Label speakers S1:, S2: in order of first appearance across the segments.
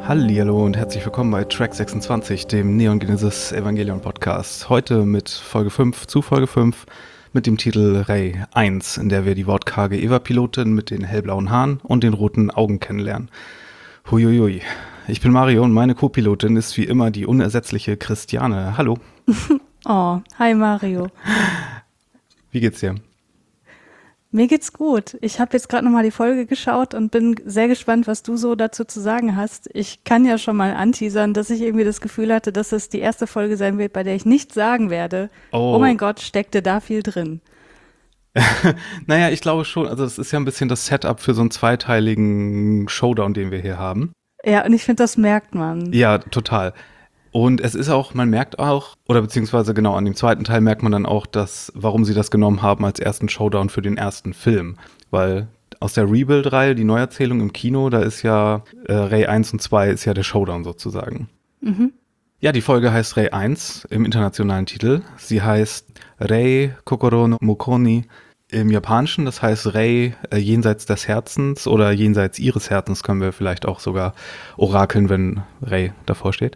S1: Hallihallo und herzlich willkommen bei Track 26, dem Neon Genesis Evangelion Podcast. Heute mit Folge 5 zu Folge 5 mit dem Titel Rei 1, in der wir die wortkarge Eva-Pilotin mit den hellblauen Haaren und den roten Augen kennenlernen. Huiuiui. Ich bin Mario und meine Co-Pilotin ist wie immer die unersetzliche Christiane. Hallo.
S2: Oh, hi Mario.
S1: Wie geht's dir?
S2: Mir geht's gut. Ich habe jetzt gerade nochmal die Folge geschaut und bin sehr gespannt, was du so dazu zu sagen hast. Ich kann ja schon mal anteasern, dass ich irgendwie das Gefühl hatte, dass es die erste Folge sein wird, bei der ich nicht sagen werde, oh mein Gott, steckte da viel drin.
S1: Naja, ich glaube schon. Also es ist ja ein bisschen das Setup für so einen zweiteiligen Showdown, den wir hier haben.
S2: Ja, und ich finde, das merkt man.
S1: Ja, total. Und es ist auch, man merkt auch, oder beziehungsweise genau an dem zweiten Teil merkt man dann auch, warum sie das genommen haben als ersten Showdown für den ersten Film. Weil aus der Rebuild-Reihe, die Neuerzählung im Kino, da ist ja Rei 1 und 2 ist ja der Showdown sozusagen.
S2: Mhm.
S1: Ja, die Folge heißt Rei 1 im internationalen Titel. Sie heißt Rei Kokoro no Mukoni im Japanischen, das heißt Rei jenseits des Herzens oder jenseits ihres Herzens können wir vielleicht auch sogar orakeln, wenn Rei davor steht.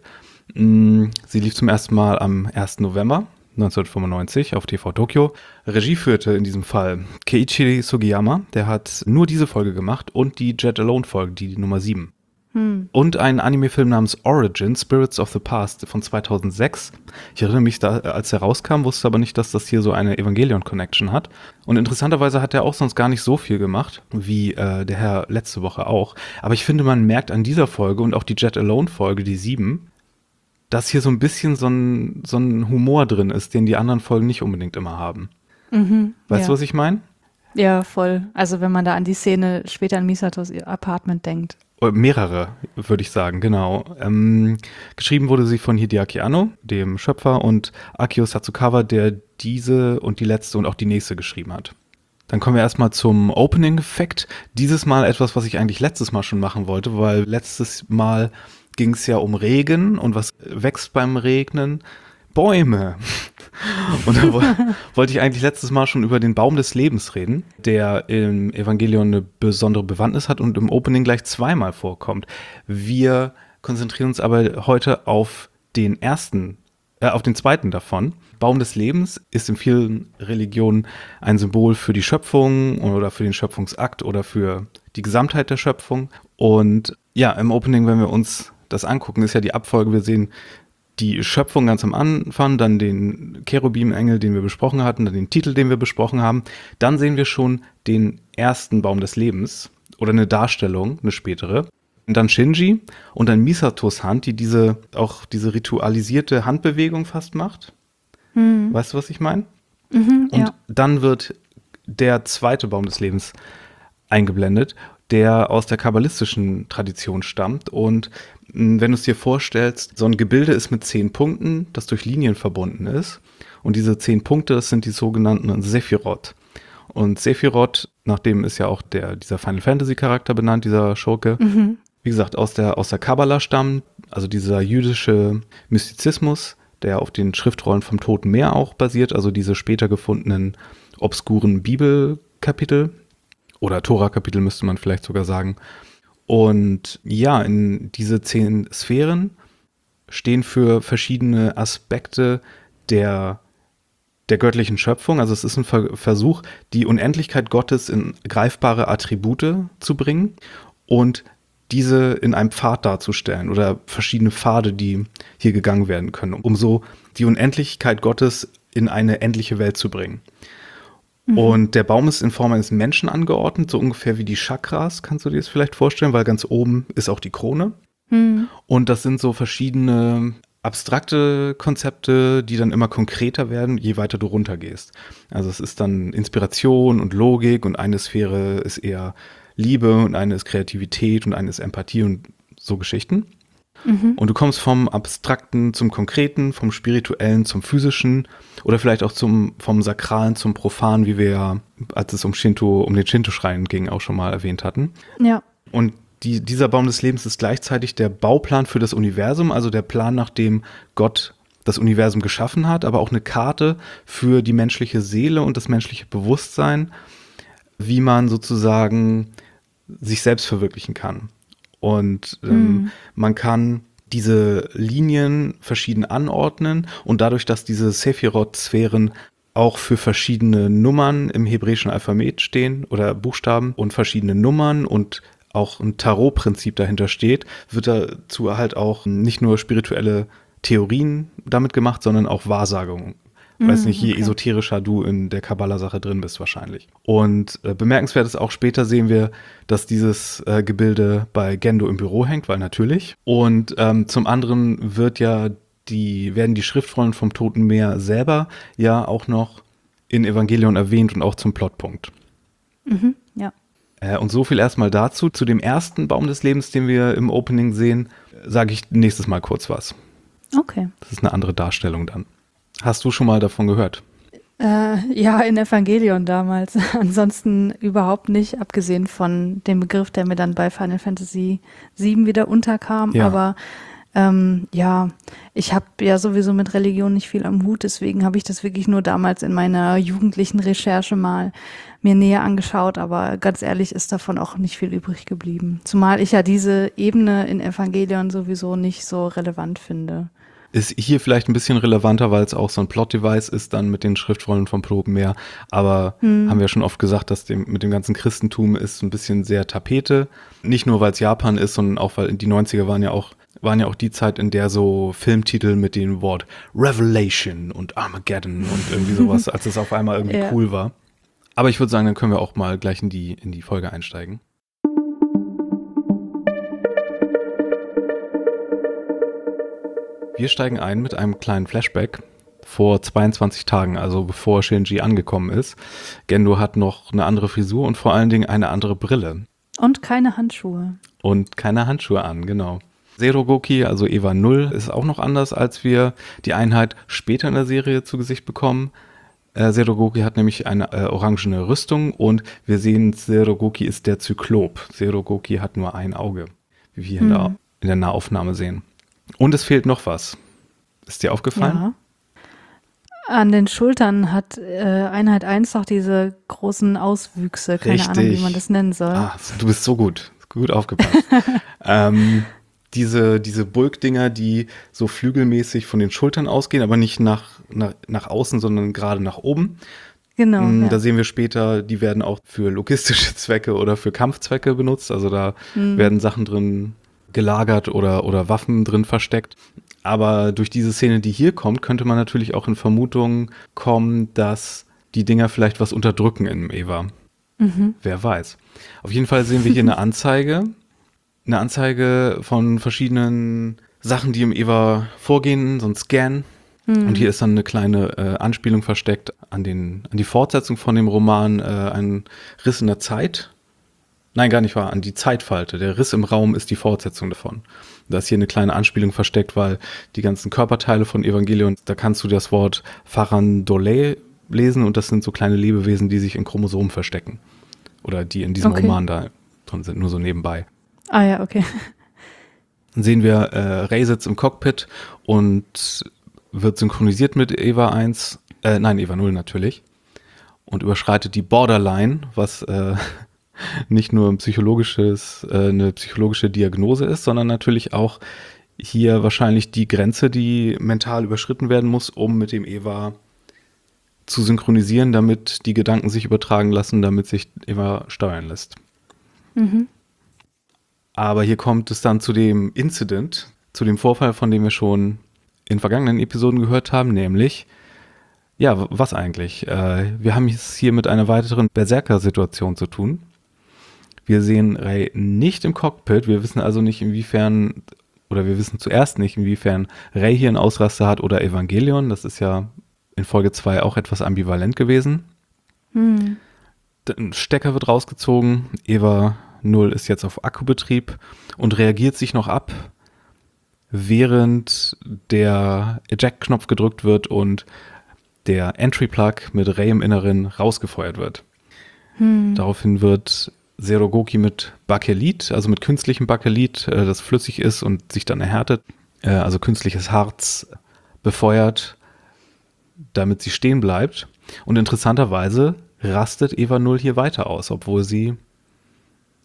S1: Sie lief zum ersten Mal am 1. November 1995 auf TV Tokyo. Regie führte in diesem Fall Keiichi Sugiyama, der hat nur diese Folge gemacht und die Jet Alone-Folge, die Nummer 7. Und einen Anime-Film namens Origin, Spirits of the Past von 2006. Ich erinnere mich, als er rauskam, wusste aber nicht, dass das hier so eine Evangelion-Connection hat. Und interessanterweise hat er auch sonst gar nicht so viel gemacht, wie der Herr letzte Woche auch. Aber ich finde, man merkt an dieser Folge und auch die Jet Alone-Folge, die 7, dass hier so ein bisschen so ein Humor drin ist, den die anderen Folgen nicht unbedingt immer haben. Weißt du, was ich meine?
S2: Ja, voll. Also wenn man da an die Szene später in Misatos Apartment denkt.
S1: Mehrere, würde ich sagen, genau. Geschrieben wurde sie von Hideaki Anno, dem Schöpfer, und Akio Satsukawa, der diese und die letzte und auch die nächste geschrieben hat. Dann kommen wir erstmal zum Opening-Effekt. Dieses Mal etwas, was ich eigentlich letztes Mal schon machen wollte, weil letztes Mal ging es ja um Regen und was wächst beim Regnen? Bäume. Und da wollte ich eigentlich letztes Mal schon über den Baum des Lebens reden, der im Evangelion eine besondere Bewandtnis hat und im Opening gleich zweimal vorkommt. Wir konzentrieren uns aber heute auf den zweiten davon. Baum des Lebens ist in vielen Religionen ein Symbol für die Schöpfung oder für den Schöpfungsakt oder für die Gesamtheit der Schöpfung. Und ja, im Opening, wenn wir uns das angucken, ist ja die Abfolge, wir sehen die Schöpfung ganz am Anfang, dann den Cherubim-Engel, den wir besprochen hatten, dann den Titel, den wir besprochen haben. Dann sehen wir schon den ersten Baum des Lebens oder eine Darstellung, eine spätere. Und dann Shinji und dann Misatos Hand, die diese ritualisierte Handbewegung fast macht. Weißt du, was ich meine? Und dann wird der zweite Baum des Lebens eingeblendet, der aus der kabbalistischen Tradition stammt. Und wenn du es dir vorstellst, so ein Gebilde ist mit 10 Punkten, das durch Linien verbunden ist. Und diese 10 Punkte, das sind die sogenannten Sephiroth. Und Sephiroth, nach dem ist ja auch dieser Final Fantasy Charakter benannt, dieser Schurke. Wie gesagt, aus der Kabbala stammt, also dieser jüdische Mystizismus, der auf den Schriftrollen vom Toten Meer auch basiert, also diese später gefundenen obskuren Bibelkapitel. Oder Tora-Kapitel müsste man vielleicht sogar sagen. Und ja, in diese 10 Sphären stehen für verschiedene Aspekte der göttlichen Schöpfung. Also es ist ein Versuch, die Unendlichkeit Gottes in greifbare Attribute zu bringen und diese in einem Pfad darzustellen oder verschiedene Pfade, die hier gegangen werden können, um so die Unendlichkeit Gottes in eine endliche Welt zu bringen. Und der Baum ist in Form eines Menschen angeordnet, so ungefähr wie die Chakras, kannst du dir das vielleicht vorstellen, weil ganz oben ist auch die Krone. Und das sind so verschiedene abstrakte Konzepte, die dann immer konkreter werden, je weiter du runtergehst. Also es ist dann Inspiration und Logik und eine Sphäre ist eher Liebe und eine ist Kreativität und eine ist Empathie und so Geschichten. Und du kommst vom Abstrakten zum Konkreten, vom Spirituellen zum Physischen oder vielleicht auch vom Sakralen zum Profanen, wie wir ja, als es um den Shinto-Schrein ging, auch schon mal erwähnt hatten.
S2: Ja.
S1: Und dieser Baum des Lebens ist gleichzeitig der Bauplan für das Universum, also der Plan, nach dem Gott das Universum geschaffen hat, aber auch eine Karte für die menschliche Seele und das menschliche Bewusstsein, wie man sozusagen sich selbst verwirklichen kann. Und man kann diese Linien verschieden anordnen und dadurch, dass diese Sephiroth-Sphären auch für verschiedene Nummern im hebräischen Alphabet stehen oder Buchstaben und verschiedene Nummern und auch ein Tarot-Prinzip dahinter steht, wird dazu halt auch nicht nur spirituelle Theorien damit gemacht, sondern auch Wahrsagungen. Weiß nicht, je esoterischer du in der Kabbala-Sache drin bist wahrscheinlich. Und bemerkenswert ist auch, später sehen wir, dass dieses Gebilde bei Gendo im Büro hängt, weil natürlich. Und zum anderen werden die Schriftrollen vom Toten Meer selber ja auch noch in Evangelion erwähnt und auch zum Plotpunkt.
S2: Ja.
S1: Und so viel erstmal dazu. Zu dem ersten Baum des Lebens, den wir im Opening sehen, sage ich nächstes Mal kurz was.
S2: Okay.
S1: Das ist eine andere Darstellung dann. Hast du schon mal davon gehört?
S2: Ja, in Evangelion damals. Ansonsten überhaupt nicht, abgesehen von dem Begriff, der mir dann bei Final Fantasy VII wieder unterkam.
S1: Ja.
S2: Aber ich habe ja sowieso mit Religion nicht viel am Hut, deswegen habe ich das wirklich nur damals in meiner jugendlichen Recherche mal mir näher angeschaut, aber ganz ehrlich ist davon auch nicht viel übrig geblieben. Zumal ich ja diese Ebene in Evangelion sowieso nicht so relevant finde.
S1: Ist hier vielleicht ein bisschen relevanter, weil es auch so ein Plot-Device ist dann mit den Schriftrollen vom Toten-Meer. Aber haben wir schon oft gesagt, dass mit dem ganzen Christentum ist ein bisschen sehr Tapete. Nicht nur, weil es Japan ist, sondern auch, weil die 90er waren ja auch die Zeit, in der so Filmtitel mit dem Wort Revelation und Armageddon und irgendwie sowas, als es auf einmal irgendwie cool war. Aber ich würde sagen, dann können wir auch mal gleich in die Folge einsteigen. Wir steigen ein mit einem kleinen Flashback vor 22 Tagen, also bevor Shinji angekommen ist. Gendo hat noch eine andere Frisur und vor allen Dingen eine andere Brille.
S2: Und keine Handschuhe.
S1: Und keine Handschuhe an, genau. Serogoki, also Eva 0, ist auch noch anders, als wir die Einheit später in der Serie zu Gesicht bekommen. Serogoki hat nämlich eine orangene Rüstung und wir sehen, Serogoki ist der Zyklop. Serogoki hat nur ein Auge, wie wir in der Nahaufnahme sehen. Und es fehlt noch was. Ist dir aufgefallen?
S2: Ja. An den Schultern hat Einheit 1 noch diese großen Auswüchse. Keine Ahnung, wie man das nennen soll.
S1: Ah, du bist so gut. Gut aufgepasst. Diese Bulkdinger, die so flügelmäßig von den Schultern ausgehen, aber nicht nach außen, sondern gerade nach oben.
S2: Genau.
S1: Da sehen wir später, die werden auch für logistische Zwecke oder für Kampfzwecke benutzt. Also da werden Sachen drin gelagert oder Waffen drin versteckt. Aber durch diese Szene, die hier kommt, könnte man natürlich auch in Vermutungen kommen, dass die Dinger vielleicht was unterdrücken im Eva. Wer weiß. Auf jeden Fall sehen wir hier eine Anzeige von verschiedenen Sachen, die im Eva vorgehen, so ein Scan. Und hier ist dann eine kleine Anspielung versteckt an die Fortsetzung von dem Roman Ein Riss in der Zeit. Nein, gar nicht wahr, an die Zeitfalte. Der Riss im Raum ist die Fortsetzung davon. Da ist hier eine kleine Anspielung versteckt, weil die ganzen Körperteile von Evangelion, da kannst du das Wort Farandole lesen und das sind so kleine Lebewesen, die sich in Chromosomen verstecken. Oder die in diesem Roman da drin sind, nur so nebenbei.
S2: Ah ja, okay.
S1: Dann sehen wir, Rey sitzt im Cockpit und wird synchronisiert mit Eva 0 natürlich. Und überschreitet die Borderline, was nicht nur eine psychologische Diagnose ist, sondern natürlich auch hier wahrscheinlich die Grenze, die mental überschritten werden muss, um mit dem Eva zu synchronisieren, damit die Gedanken sich übertragen lassen, damit sich Eva steuern lässt. Aber hier kommt es dann zu dem Incident, zu dem Vorfall, von dem wir schon in vergangenen Episoden gehört haben, nämlich, ja, was eigentlich? Wir haben es hier mit einer weiteren Berserker-Situation zu tun. Wir sehen Rey nicht im Cockpit. Wir wissen also nicht, wir wissen zuerst nicht, inwiefern Rey hier einen Ausraster hat oder Evangelion. Das ist ja in Folge 2 auch etwas ambivalent gewesen. Ein Stecker wird rausgezogen. Eva 0 ist jetzt auf Akkubetrieb und reagiert sich noch ab, während der Eject-Knopf gedrückt wird und der Entry-Plug mit Rey im Inneren rausgefeuert wird. Daraufhin wird Serogoki mit Bakelit, also mit künstlichem Bakelit, das flüssig ist und sich dann erhärtet, also künstliches Harz befeuert, damit sie stehen bleibt. Und interessanterweise rastet Eva 0 hier weiter aus, obwohl sie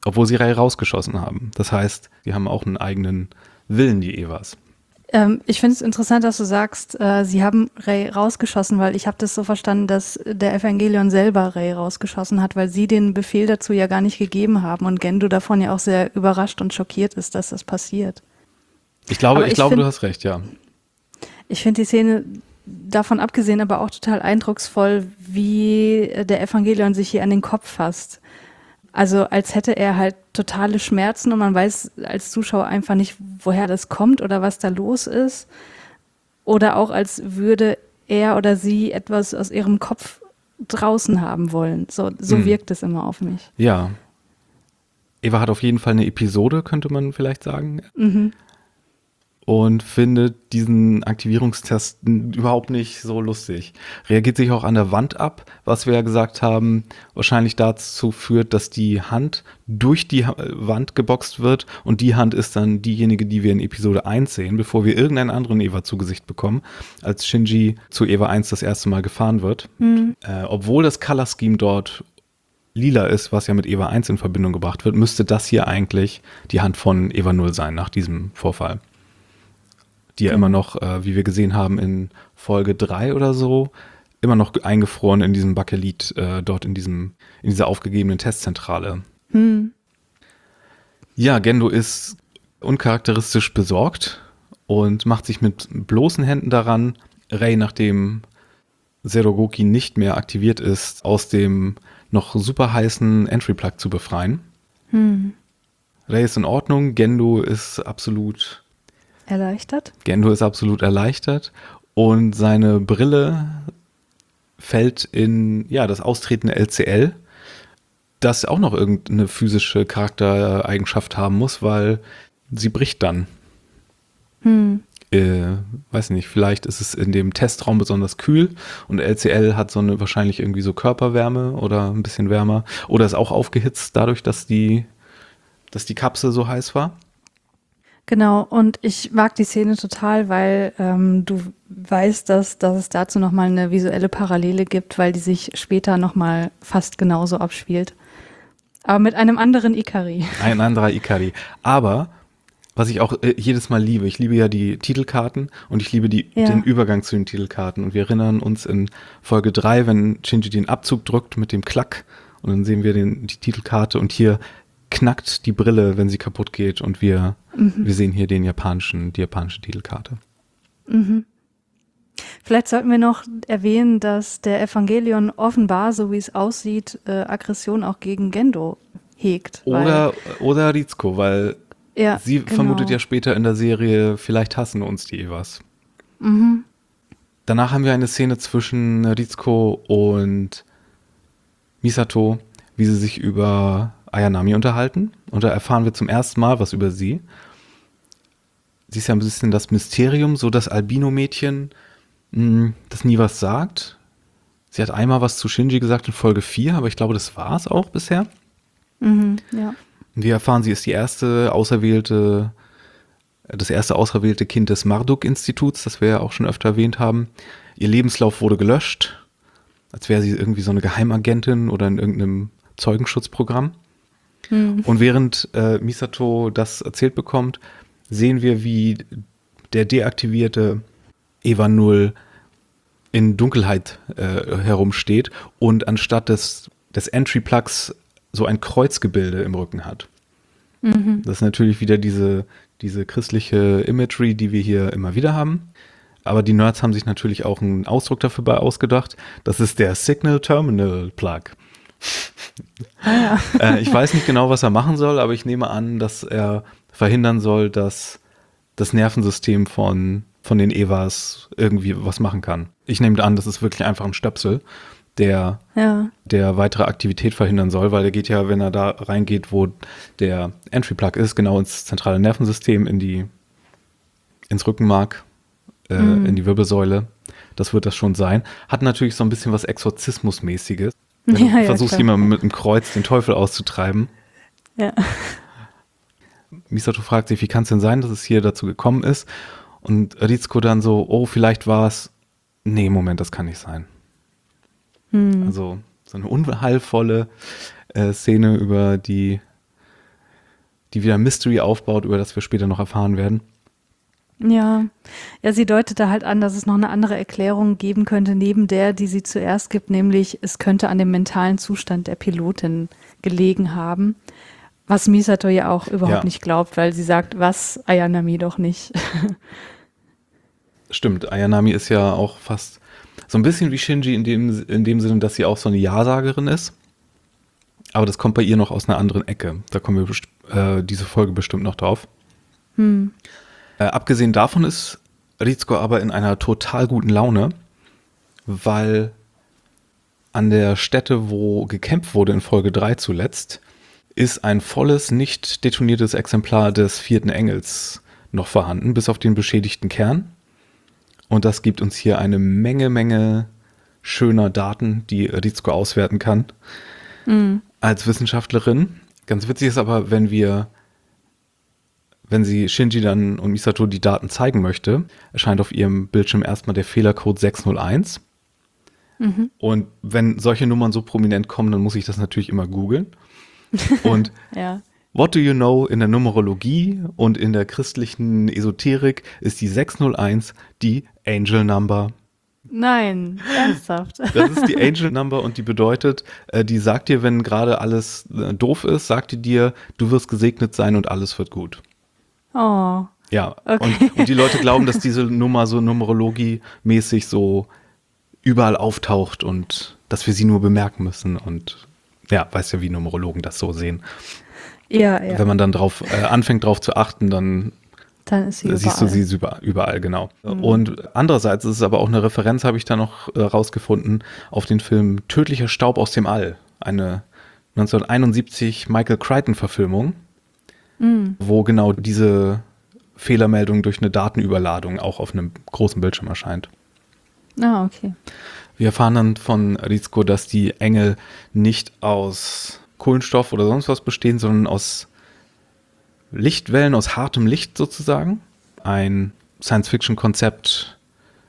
S1: Obwohl sie Rey rausgeschossen haben. Das heißt, die haben auch einen eigenen Willen, die Evas.
S2: Ich finde es interessant, dass du sagst, sie haben Rey rausgeschossen, weil ich habe das so verstanden, dass der Evangelion selber Rey rausgeschossen hat, weil sie den Befehl dazu ja gar nicht gegeben haben und Gendo davon ja auch sehr überrascht und schockiert ist, dass das passiert.
S1: Ich glaube, du hast recht, ja.
S2: Ich finde die Szene davon abgesehen aber auch total eindrucksvoll, wie der Evangelion sich hier an den Kopf fasst. Also als hätte er halt totale Schmerzen und man weiß als Zuschauer einfach nicht, woher das kommt oder was da los ist. Oder auch als würde er oder sie etwas aus ihrem Kopf draußen haben wollen. So wirkt es immer auf mich.
S1: Ja. Eva hat auf jeden Fall eine Episode, könnte man vielleicht sagen.
S2: Mhm.
S1: Und findet diesen Aktivierungstest überhaupt nicht so lustig. Reagiert sich auch an der Wand ab, was wir ja gesagt haben, wahrscheinlich dazu führt, dass die Hand durch die Wand geboxt wird und die Hand ist dann diejenige, die wir in Episode 1 sehen, bevor wir irgendeinen anderen Eva zu Gesicht bekommen, als Shinji zu Eva 1 das erste Mal gefahren wird. Mhm. Obwohl das Color Scheme dort lila ist, was ja mit Eva 1 in Verbindung gebracht wird, müsste das hier eigentlich die Hand von Eva 0 sein nach diesem Vorfall. Die ja immer noch, wie wir gesehen haben, in Folge 3 oder so, immer noch eingefroren in diesem Bakelit, dort in dieser aufgegebenen Testzentrale. Ja, Gendo ist uncharakteristisch besorgt und macht sich mit bloßen Händen daran, Rey, nachdem Serogoki nicht mehr aktiviert ist, aus dem noch super heißen Entry-Plug zu befreien. Rey ist in Ordnung, Gendo ist absolut
S2: erleichtert
S1: und seine Brille fällt in das austretende LCL, das auch noch irgendeine physische Charaktereigenschaft haben muss, weil sie bricht dann. Weiß nicht, vielleicht ist es in dem Testraum besonders kühl und LCL hat wahrscheinlich irgendwie so Körperwärme oder ein bisschen wärmer oder ist auch aufgehitzt dadurch, dass die Kapsel so heiß war.
S2: Genau, und ich mag die Szene total, weil du weißt, dass es dazu nochmal eine visuelle Parallele gibt, weil die sich später nochmal fast genauso abspielt. Aber mit einem anderen Ikari.
S1: Ein anderer Ikari. Aber, was ich auch jedes Mal liebe, ich liebe ja die Titelkarten und ich liebe den Übergang zu den Titelkarten. Und wir erinnern uns in Folge 3, wenn Shinji den Abzug drückt mit dem Klack und dann sehen wir die Titelkarte und hier knackt die Brille, wenn sie kaputt geht und wir sehen hier die japanische Titelkarte.
S2: Mhm. Vielleicht sollten wir noch erwähnen, dass der Evangelion offenbar, so wie es aussieht, Aggression auch gegen Gendo hegt.
S1: Oder Ritsuko, weil sie vermutet ja später in der Serie, vielleicht hassen uns die Evas.
S2: Mhm.
S1: Danach haben wir eine Szene zwischen Ritsuko und Misato, wie sie sich über Ayanami unterhalten. Und da erfahren wir zum ersten Mal was über sie. Sie ist ja ein bisschen das Mysterium, so das Albino-Mädchen, das nie was sagt. Sie hat einmal was zu Shinji gesagt in Folge 4, aber ich glaube, das war es auch bisher.
S2: Ja.
S1: Und wir erfahren, sie ist das erste auserwählte Kind des Marduk-Instituts, das wir ja auch schon öfter erwähnt haben. Ihr Lebenslauf wurde gelöscht, als wäre sie irgendwie so eine Geheimagentin oder in irgendeinem Zeugenschutzprogramm. Und während Misato das erzählt bekommt, sehen wir, wie der deaktivierte Eva 0 in Dunkelheit herumsteht und anstatt des Entry-Plugs so ein Kreuzgebilde im Rücken hat. Das ist natürlich wieder diese christliche Imagery, die wir hier immer wieder haben. Aber die Nerds haben sich natürlich auch einen Ausdruck dafür ausgedacht. Das ist der Signal Terminal Plug. Ich weiß nicht genau, was er machen soll, aber ich nehme an, dass er verhindern soll, dass das Nervensystem von den Evas irgendwie was machen kann. Ich nehme an, das ist wirklich einfach ein Stöpsel, der weitere Aktivität verhindern soll, weil der geht ja, wenn er da reingeht, wo der Entry-Plug ist, genau ins zentrale Nervensystem, ins Rückenmark, in die Wirbelsäule. Das wird das schon sein. Hat natürlich so ein bisschen was Exorzismus-mäßiges. Wenn du versuchst, jemandem mit einem Kreuz den Teufel auszutreiben.
S2: Ja.
S1: Misato fragt sich, wie kann es denn sein, dass es hier dazu gekommen ist? Und Ritsuko dann so, oh, vielleicht war es, nee, Moment, das kann nicht sein. Also so eine unheilvolle Szene, über die die wieder Mystery aufbaut, über das wir später noch erfahren werden.
S2: Ja, sie deutete halt an, dass es noch eine andere Erklärung geben könnte, neben der, die sie zuerst gibt, nämlich es könnte an dem mentalen Zustand der Pilotin gelegen haben, was Misato ja auch überhaupt nicht glaubt, weil sie sagt, was, Ayanami doch nicht.
S1: Stimmt, Ayanami ist ja auch fast so ein bisschen wie Shinji in dem Sinne, dass sie auch so eine Ja-Sagerin ist. Aber das kommt bei ihr noch aus einer anderen Ecke. Da kommen wir diese Folge bestimmt noch drauf. Abgesehen davon ist Ritsuko aber in einer total guten Laune, weil an der Stätte, wo gekämpft wurde in Folge 3 zuletzt, ist ein volles, nicht detoniertes Exemplar des 4. Engels noch vorhanden, bis auf den beschädigten Kern. Und das gibt uns hier eine Menge schöner Daten, die Ritsuko auswerten kann als Wissenschaftlerin. Ganz witzig ist aber, wenn sie Shinji dann und Misato die Daten zeigen möchte, erscheint auf ihrem Bildschirm erstmal der Fehlercode 601. Und wenn solche Nummern so prominent kommen, dann muss ich das natürlich immer googeln. Und what do you know in der Numerologie und in der christlichen Esoterik ist die 601 die Angel Number.
S2: Nein, ernsthaft.
S1: Das ist die Angel Number und die bedeutet, die sagt dir, wenn gerade alles doof ist, sagt die dir, du wirst gesegnet sein und alles wird gut.
S2: Oh.
S1: Ja,
S2: okay.
S1: und die Leute glauben, dass diese Nummer so numerologiemäßig so überall auftaucht und dass wir sie nur bemerken müssen. Und ja, weißt ja, wie Numerologen das so sehen.
S2: Ja.
S1: Wenn man dann anfängt drauf zu achten, dann
S2: ist sie
S1: siehst du sie überall, genau. Und andererseits ist es aber auch eine Referenz, habe ich da noch rausgefunden, auf den Film Tödlicher Staub aus dem All. Eine 1971 Michael Crichton-Verfilmung, wo genau diese Fehlermeldung durch eine Datenüberladung auch auf einem großen Bildschirm erscheint.
S2: Ah, okay.
S1: Wir erfahren dann von Ritsuko, dass die Engel nicht aus Kohlenstoff oder sonst was bestehen, sondern aus Lichtwellen, aus hartem Licht sozusagen. Ein Science-Fiction-Konzept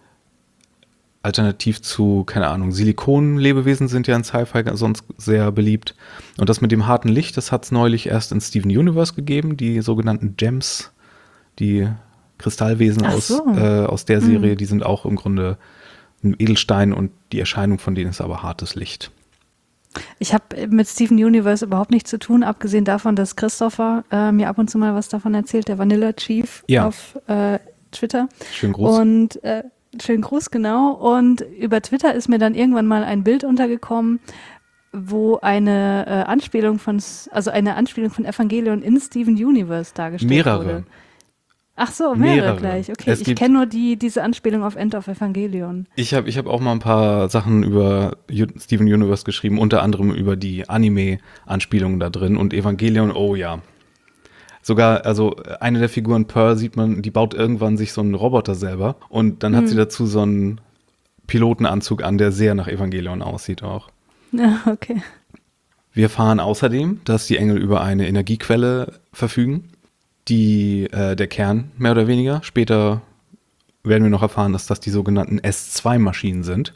S1: alternativ zu, keine Ahnung, Silikon-Lebewesen sind ja in Sci-Fi sonst sehr beliebt. Und das mit dem harten Licht, das hat es neulich erst in Steven Universe gegeben, die sogenannten Gems, die Kristallwesen aus der Serie, die sind auch im Grunde ein Edelstein und die Erscheinung von denen ist aber hartes Licht.
S2: Ich habe mit Steven Universe überhaupt nichts zu tun, abgesehen davon, dass Christopher mir ab und zu mal was davon erzählt, der Vanilla Chief auf Twitter.
S1: Schönen Gruß.
S2: Und schönen Gruß, genau. Und über Twitter ist mir dann irgendwann mal ein Bild untergekommen, wo eine Anspielung von Evangelion in Steven Universe dargestellt wurde. Ach so, mehrere gleich. Okay, ich kenne nur diese Anspielung auf End of Evangelion.
S1: Ich hab auch mal ein paar Sachen über Steven Universe geschrieben, unter anderem über die Anime-Anspielungen da drin und Evangelion, oh ja. Sogar, also eine der Figuren, Pearl, sieht man, die baut irgendwann sich so einen Roboter selber und dann hat sie dazu so einen Pilotenanzug an, der sehr nach Evangelion aussieht auch.
S2: Ja, okay.
S1: Wir erfahren außerdem, dass die Engel über eine Energiequelle verfügen, der Kern mehr oder weniger. Später werden wir noch erfahren, dass das die sogenannten S2-Maschinen sind.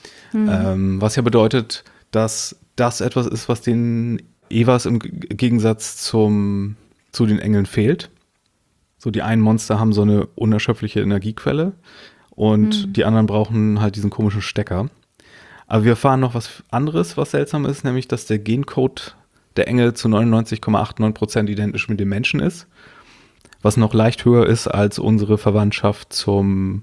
S1: Was ja bedeutet, dass das etwas ist, was den Evas im Gegensatz zu den Engeln fehlt. So, die einen Monster haben so eine unerschöpfliche Energiequelle und die anderen brauchen halt diesen komischen Stecker. Aber wir erfahren noch was anderes, was seltsam ist, nämlich, dass der Gencode der Engel zu 99,89% identisch mit dem Menschen ist. Was noch leicht höher ist als unsere Verwandtschaft zu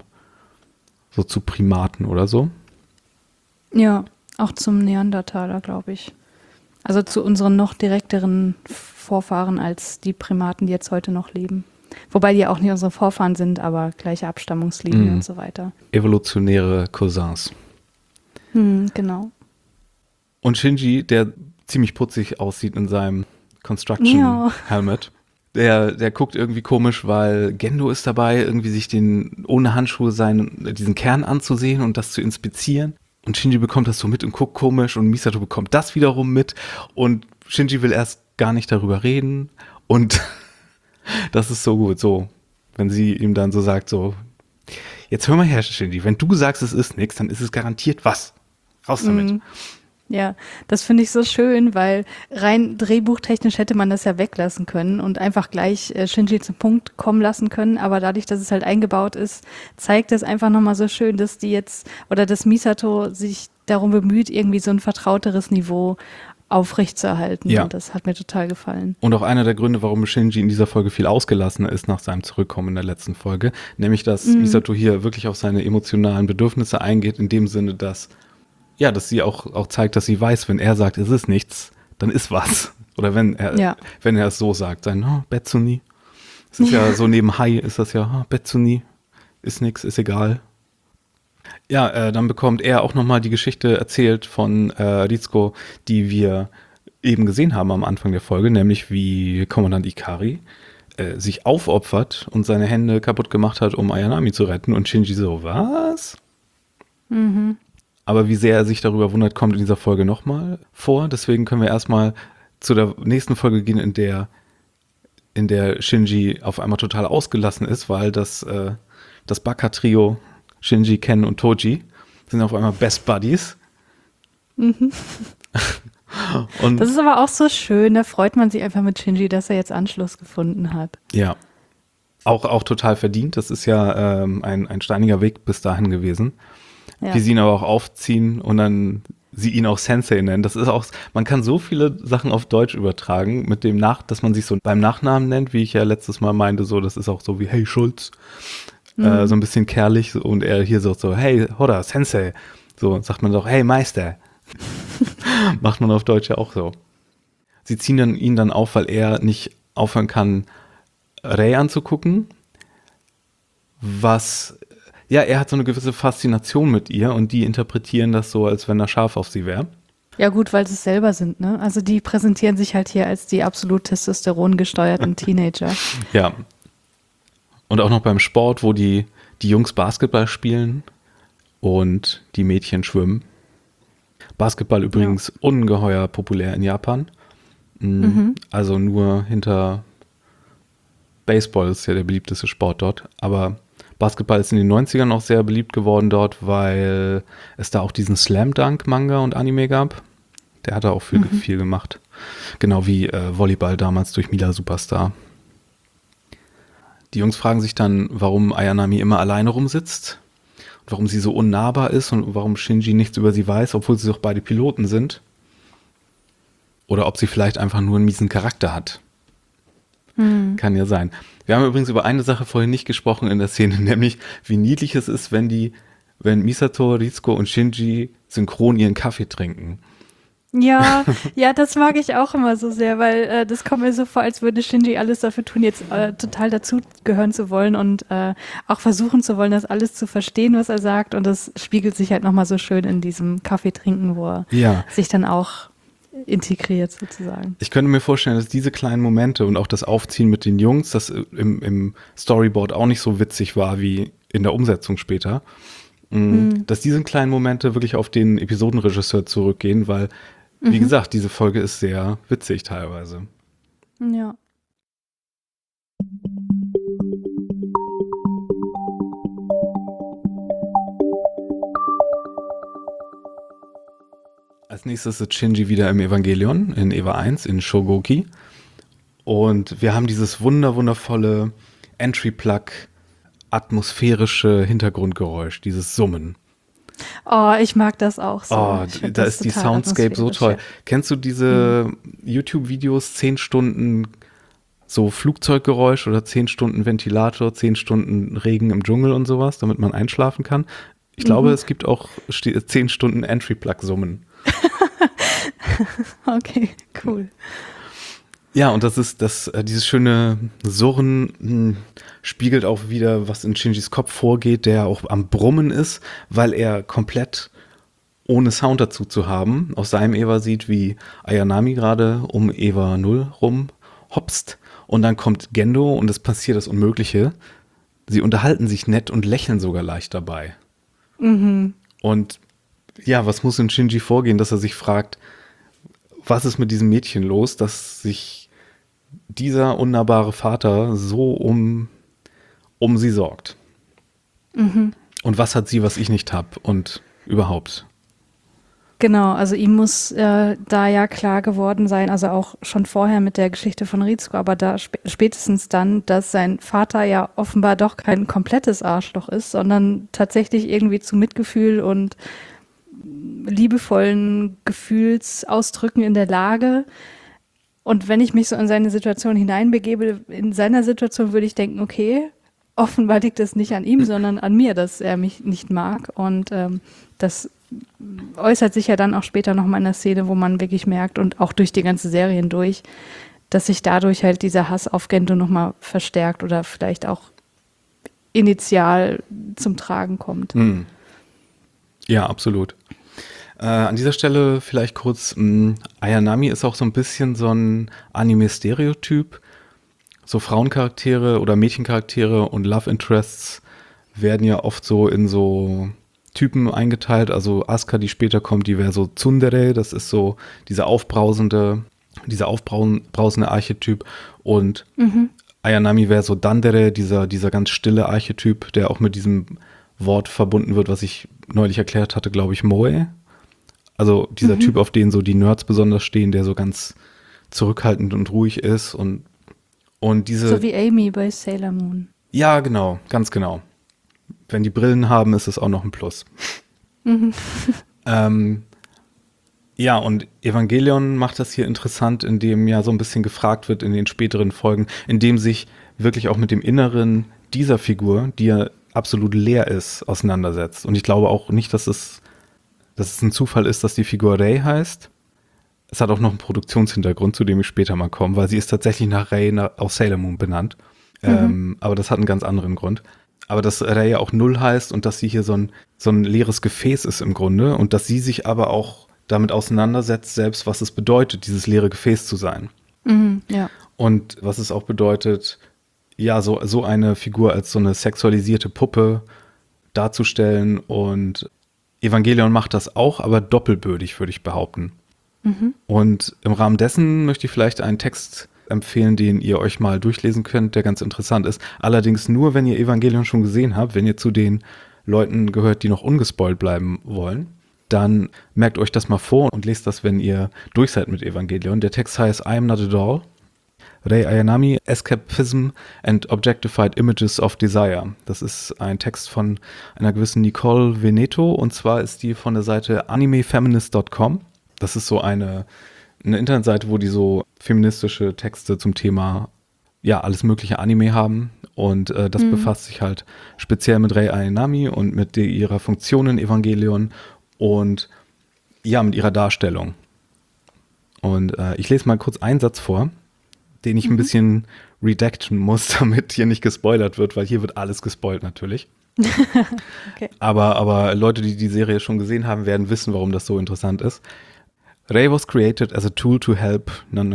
S1: Primaten oder so.
S2: Ja, auch zum Neandertaler, glaube ich. Also zu unseren noch direkteren Vorfahren als die Primaten, die jetzt heute noch leben. Wobei die auch nicht unsere Vorfahren sind, aber gleiche Abstammungslinie und so weiter.
S1: Evolutionäre Cousins.
S2: Genau.
S1: Und Shinji, der ziemlich putzig aussieht in seinem Construction-Helmet. Der guckt irgendwie komisch, weil Gendo ist dabei, irgendwie sich ohne Handschuhe diesen Kern anzusehen und das zu inspizieren. Und Shinji bekommt das so mit und guckt komisch und Misato bekommt das wiederum mit. Und Shinji will erst gar nicht darüber reden. Und das ist so gut, so, wenn sie ihm dann so sagt, so, jetzt hör mal her, Shinji, wenn du sagst, es ist nichts, dann ist es garantiert was. Raus damit.
S2: Ja, das finde ich so schön, weil rein drehbuchtechnisch hätte man das ja weglassen können und einfach gleich Shinji zum Punkt kommen lassen können. Aber dadurch, dass es halt eingebaut ist, zeigt es einfach nochmal so schön, dass die jetzt oder dass Misato sich darum bemüht, irgendwie so ein vertrauteres Niveau aufrechtzuerhalten.
S1: Ja.
S2: Und das hat mir total gefallen.
S1: Und auch einer der Gründe, warum Shinji in dieser Folge viel ausgelassener ist nach seinem Zurückkommen in der letzten Folge, nämlich dass Misato hier wirklich auf seine emotionalen Bedürfnisse eingeht, in dem Sinne, dass sie auch zeigt, dass sie weiß, wenn er sagt, es ist nichts, dann ist was. Oder wenn er es so sagt, sein Betsuni. Es ist ja so neben Hai ist das ja, Betsuni, ist nix, ist egal. Ja, dann bekommt er auch nochmal die Geschichte erzählt von Ritsuko, die wir eben gesehen haben am Anfang der Folge, nämlich wie Kommandant Ikari sich aufopfert und seine Hände kaputt gemacht hat, um Ayanami zu retten. Und Shinji so, was? Aber wie sehr er sich darüber wundert, kommt in dieser Folge nochmal vor. Deswegen können wir erstmal zu der nächsten Folge gehen, in der Shinji auf einmal total ausgelassen ist, weil das Baka-Trio Shinji, Ken und Toji sind auf einmal Best Buddies. Und
S2: das ist aber auch so schön, da freut man sich einfach mit Shinji, dass er jetzt Anschluss gefunden hat.
S1: Ja, auch total verdient. Das ist ja ein steiniger Weg bis dahin gewesen. Ja. Wie sie ihn aber auch aufziehen und dann sie ihn auch Sensei nennen. Das ist auch, man kann so viele Sachen auf Deutsch übertragen, mit dem dass man sich so beim Nachnamen nennt, wie ich ja letztes Mal meinte, so, das ist auch so wie, hey Schulz. So ein bisschen kerlich und er hier so, hey, Hoda, Sensei. So sagt man doch, hey, Meister. Macht man auf Deutsch ja auch so. Sie ziehen ihn dann auf, weil er nicht aufhören kann, Rei anzugucken. Er hat so eine gewisse Faszination mit ihr und die interpretieren das so, als wenn er scharf auf sie wäre.
S2: Ja gut, weil sie es selber sind, ne? Also die präsentieren sich halt hier als die absolut testosterongesteuerten Teenager.
S1: Ja. Und auch noch beim Sport, wo die Jungs Basketball spielen und die Mädchen schwimmen. Basketball übrigens ungeheuer populär in Japan. Also nur hinter Baseball ist ja der beliebteste Sport dort. Aber Basketball ist in den 90ern auch sehr beliebt geworden dort, weil es da auch diesen Slam Dunk Manga und Anime gab. Der hat da auch viel gemacht. Genau wie Volleyball damals durch Mila Superstar. Die Jungs fragen sich dann, warum Ayanami immer alleine rumsitzt, warum sie so unnahbar ist und warum Shinji nichts über sie weiß, obwohl sie doch beide Piloten sind. Oder ob sie vielleicht einfach nur einen miesen Charakter hat. Kann ja sein. Wir haben übrigens über eine Sache vorhin nicht gesprochen in der Szene, nämlich wie niedlich es ist, wenn Misato, Ritsuko und Shinji synchron ihren Kaffee trinken.
S2: Ja, das mag ich auch immer so sehr, weil das kommt mir so vor, als würde Shinji alles dafür tun, jetzt total dazugehören zu wollen und auch versuchen zu wollen, das alles zu verstehen, was er sagt. Und das spiegelt sich halt nochmal so schön in diesem Kaffeetrinken, wo er sich dann auch integriert sozusagen.
S1: Ich könnte mir vorstellen, dass diese kleinen Momente und auch das Aufziehen mit den Jungs, das im Storyboard auch nicht so witzig war wie in der Umsetzung später, dass diese kleinen Momente wirklich auf den Episodenregisseur zurückgehen, weil wie gesagt, diese Folge ist sehr witzig teilweise.
S2: Ja.
S1: Als nächstes ist Shinji wieder im Evangelion, in Eva 1, in Shogoki. Und wir haben dieses wundervolle Entry-Plug, atmosphärische Hintergrundgeräusch, dieses Summen.
S2: Oh, ich mag das auch so.
S1: Oh, da ist die Soundscape so toll. Kennst du diese YouTube-Videos, 10 Stunden so Flugzeuggeräusch oder 10 Stunden Ventilator, 10 Stunden Regen im Dschungel und sowas, damit man einschlafen kann? Ich glaube, es gibt auch 10 Stunden Entry-Plug-Summen.
S2: Okay, cool.
S1: Ja, und dieses schöne Surren spiegelt auch wieder, was in Shinjis Kopf vorgeht, der auch am Brummen ist, weil er komplett ohne Sound dazu zu haben, aus seinem Eva sieht, wie Ayanami gerade um Eva 0 rum hopst und dann kommt Gendo und es passiert das Unmögliche. Sie unterhalten sich nett und lächeln sogar leicht dabei. Und ja, was muss in Shinji vorgehen, dass er sich fragt, was ist mit diesem Mädchen los, dass sich dieser unnahbare Vater so um sie sorgt. Und was hat sie, was ich nicht habe und überhaupt.
S2: Genau, also ihm muss da ja klar geworden sein, also auch schon vorher mit der Geschichte von Rizko, aber da spätestens dann, dass sein Vater ja offenbar doch kein komplettes Arschloch ist, sondern tatsächlich irgendwie zu Mitgefühl und liebevollen Gefühlsausdrücken in der Lage. Und wenn ich mich so in seine Situation hineinbegebe, in seiner Situation würde ich denken, okay, offenbar liegt es nicht an ihm, sondern an mir, dass er mich nicht mag. Und das äußert sich ja dann auch später nochmal in der Szene, wo man wirklich merkt und auch durch die ganze Serie hindurch, dass sich dadurch halt dieser Hass auf Gendo nochmal verstärkt oder vielleicht auch initial zum Tragen kommt.
S1: Ja, absolut. An dieser Stelle vielleicht kurz, Ayanami ist auch so ein bisschen so ein Anime-Stereotyp. So Frauencharaktere oder Mädchencharaktere und Love Interests werden ja oft so in so Typen eingeteilt. Also Asuka, die später kommt, die wäre so Tsundere, das ist so dieser aufbrausende Archetyp. Und Ayanami wäre so Dandere, dieser ganz stille Archetyp, der auch mit diesem Wort verbunden wird, was ich neulich erklärt hatte, glaube ich, Moe. Also dieser Typ, auf den so die Nerds besonders stehen, der so ganz zurückhaltend und ruhig ist und diese...
S2: So wie Amy bei Sailor Moon.
S1: Ja, genau, ganz genau. Wenn die Brillen haben, ist es auch noch ein Plus. Ja, und Evangelion macht das hier interessant, indem ja so ein bisschen gefragt wird in den späteren Folgen, indem sich wirklich auch mit dem Inneren dieser Figur, die ja absolut leer ist, auseinandersetzt. Und ich glaube auch nicht, dass es ein Zufall ist, dass die Figur Rei heißt. Es hat auch noch einen Produktionshintergrund, zu dem ich später mal komme, weil sie ist tatsächlich nach Rei aus Sailor Moon benannt. Aber das hat einen ganz anderen Grund. Aber dass Rei ja auch Null heißt und dass sie hier so ein leeres Gefäß ist im Grunde und dass sie sich aber auch damit auseinandersetzt, selbst was es bedeutet, dieses leere Gefäß zu sein.
S2: Ja.
S1: Und was es auch bedeutet, ja, so eine Figur als so eine sexualisierte Puppe darzustellen. Und Evangelion macht das auch, aber doppelbödig, würde ich behaupten. Und im Rahmen dessen möchte ich vielleicht einen Text empfehlen, den ihr euch mal durchlesen könnt, der ganz interessant ist. Allerdings nur, wenn ihr Evangelion schon gesehen habt, wenn ihr zu den Leuten gehört, die noch ungespoilt bleiben wollen, dann merkt euch das mal vor und lest das, wenn ihr durch seid mit Evangelion. Der Text heißt I am not a doll. Rei Ayanami, Escapism and Objectified Images of Desire. Das ist ein Text von einer gewissen Nicole Veneto und zwar ist die von der Seite animefeminist.com. Das ist so eine Internetseite, wo die so feministische Texte zum Thema, ja, alles mögliche Anime haben und das befasst sich halt speziell mit Rei Ayanami und mit ihrer Funktion in Evangelion und ja, mit ihrer Darstellung. Und ich lese mal kurz einen Satz vor, den ich ein bisschen redacten muss, damit hier nicht gespoilert wird, weil hier wird alles gespoilt natürlich.
S2: Okay.
S1: Aber Leute, die die Serie schon gesehen haben, werden wissen, warum das so interessant ist. Rei was created as a tool to help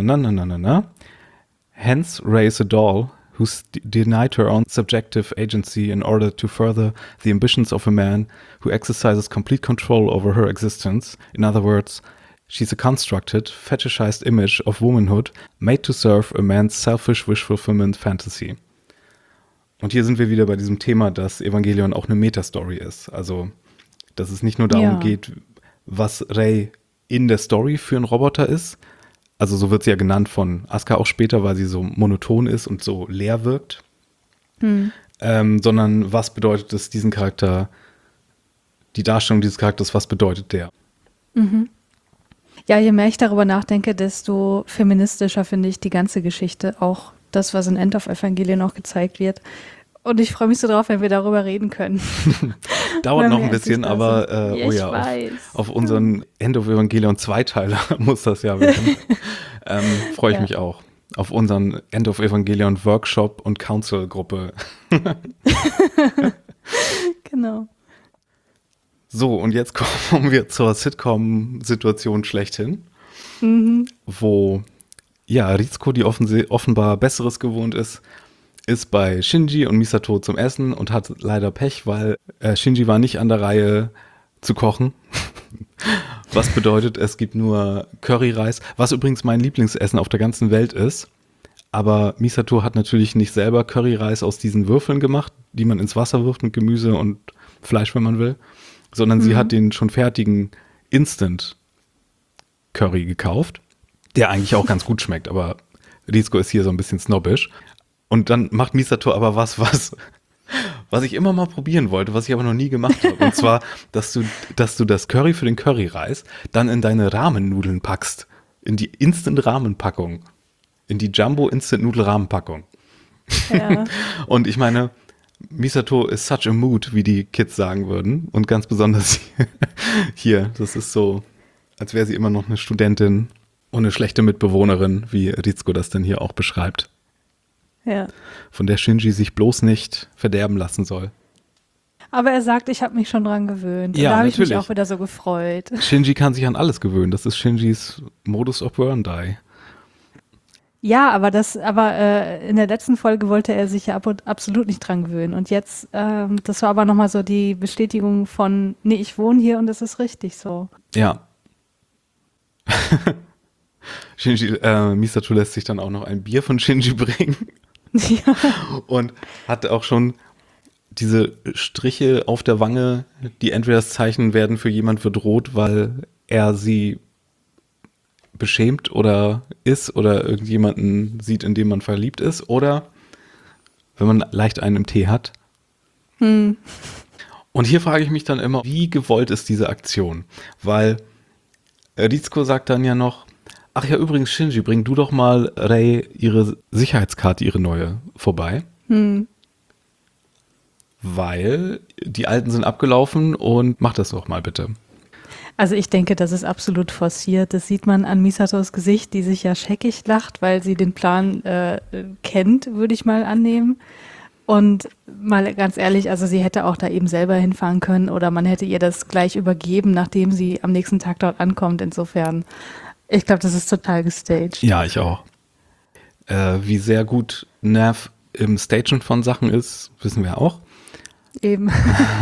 S1: Hence Rei is a doll who's denied her own subjective agency in order to further the ambitions of a man who exercises complete control over her existence. In other words, she's a constructed, fetishized image of womanhood made to serve a man's selfish wish-fulfillment fantasy. Und hier sind wir wieder bei diesem Thema, dass Evangelion auch eine Metastory ist. Also, dass es nicht nur darum geht, was Rei in der Story für ein Roboter ist. Also so wird sie ja genannt von Asuka auch später, weil sie so monoton ist und so leer wirkt. Sondern was bedeutet es, diesen Charakter, die Darstellung dieses Charakters, was bedeutet der?
S2: Ja, je mehr ich darüber nachdenke, desto feministischer finde ich die ganze Geschichte. Auch das, was in End of Evangelion auch gezeigt wird. Und ich freue mich so drauf, wenn wir darüber reden können.
S1: Dauert noch ein bisschen, aber auf unseren End of Evangelion Zweiteiler muss das ja werden. Freue ich mich auch. Auf unseren End of Evangelion Workshop und Council-Gruppe.
S2: Genau.
S1: So, und jetzt kommen wir zur Sitcom-Situation schlechthin, wo Rizko, die offenbar Besseres gewohnt ist bei Shinji und Misato zum Essen und hat leider Pech, weil Shinji war nicht an der Reihe zu kochen. Was bedeutet, es gibt nur Curryreis, was übrigens mein Lieblingsessen auf der ganzen Welt ist. Aber Misato hat natürlich nicht selber Curryreis aus diesen Würfeln gemacht, die man ins Wasser wirft mit Gemüse und Fleisch, wenn man will, sondern sie hat den schon fertigen Instant Curry gekauft, der eigentlich auch ganz gut schmeckt, aber Rizko ist hier so ein bisschen snobbisch. Und dann macht Misato aber was ich immer mal probieren wollte, was ich aber noch nie gemacht habe. Und zwar, dass du das Curry für den Curryreis dann in deine Ramen-Nudeln packst. In die Instant-Ramen-Packung. In die Jumbo-Instant-Nudel-Ramen-Packung.
S2: Ja.
S1: Und ich meine, Misato ist such a mood, wie die Kids sagen würden. Und ganz besonders hier, das ist so, als wäre sie immer noch eine Studentin und eine schlechte Mitbewohnerin, wie Rizko das dann hier auch beschreibt.
S2: Ja.
S1: Von der Shinji sich bloß nicht verderben lassen soll.
S2: Aber er sagt, ich habe mich schon dran gewöhnt. Und
S1: Ja,
S2: da habe ich mich
S1: natürlich.
S2: auch wieder so gefreut.
S1: Shinji kann sich an alles gewöhnen. Das ist Shinjis Modus operandi.
S2: Ja, aber in der letzten Folge wollte er sich ja absolut nicht dran gewöhnen. Und jetzt, das war aber nochmal so die Bestätigung von, nee, ich wohne hier und es ist richtig so.
S1: Ja. Misato lässt sich dann auch noch ein Bier von Shinji bringen.
S2: Ja.
S1: Und hat auch schon diese Striche auf der Wange, die entweder das Zeichen werden für jemand wird rot, weil er sie beschämt oder ist oder irgendjemanden sieht, in dem man verliebt ist, oder wenn man leicht einen im Tee hat. Und hier frage ich mich dann immer, wie gewollt ist diese Aktion? Weil Rizko sagt dann ja noch, ach ja, übrigens Shinji, bring du doch mal Rei ihre Sicherheitskarte, ihre neue, vorbei. Weil die alten sind abgelaufen und mach das doch mal bitte.
S2: Also ich denke, das ist absolut forciert. Das sieht man an Misatos Gesicht, die sich ja scheckig lacht, weil sie den Plan kennt, würde ich mal annehmen. Und mal ganz ehrlich, also sie hätte auch da eben selber hinfahren können oder man hätte ihr das gleich übergeben, nachdem sie am nächsten Tag dort ankommt. Insofern, ich glaube, das ist total gestaged.
S1: Ja, ich auch. Wie sehr gut Nerv im Stagen von Sachen ist, wissen wir auch.
S2: Eben.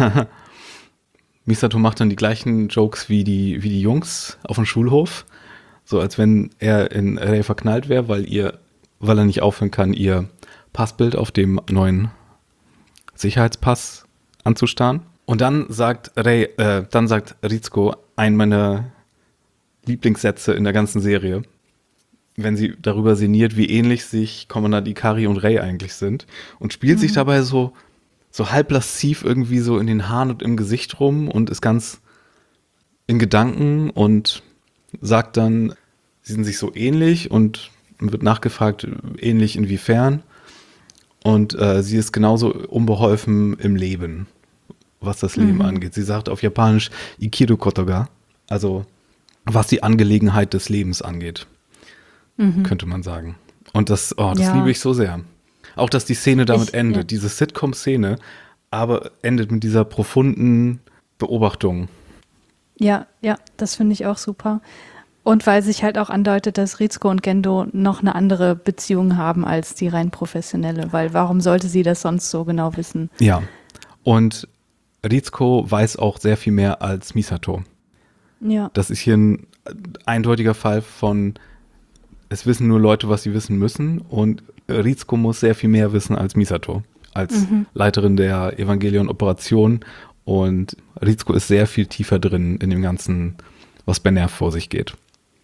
S1: Misato macht dann die gleichen Jokes wie die Jungs auf dem Schulhof. So als wenn er in Rei verknallt wäre, weil er nicht aufhören kann, ihr Passbild auf dem neuen Sicherheitspass anzustarren. Und dann sagt Rizko einen meiner Lieblingssätze in der ganzen Serie, wenn sie darüber sinniert, wie ähnlich sich Kommandant Ikari und Rei eigentlich sind und spielt sich dabei so halb lasziv irgendwie so in den Haaren und im Gesicht rum und ist ganz in Gedanken und sagt dann, sie sind sich so ähnlich und wird nachgefragt, ähnlich inwiefern. Und sie ist genauso unbeholfen im Leben, was das Leben angeht. Sie sagt auf Japanisch Ikiru Kotoga, also was die Angelegenheit des Lebens angeht, könnte man sagen. Und das liebe ich so sehr. Auch, dass die Szene damit endet, diese Sitcom-Szene, aber endet mit dieser profunden Beobachtung.
S2: Ja, das finde ich auch super. Und weil sich halt auch andeutet, dass Rizko und Gendo noch eine andere Beziehung haben als die rein professionelle, weil warum sollte sie das sonst so genau wissen?
S1: Ja, und Rizko weiß auch sehr viel mehr als Misato.
S2: Ja.
S1: Das ist hier ein eindeutiger Fall von, es wissen nur Leute, was sie wissen müssen und Rizko muss sehr viel mehr wissen als Misato, als Leiterin der Evangelion-Operation und Rizko ist sehr viel tiefer drin in dem Ganzen, was bei Nerv vor sich geht.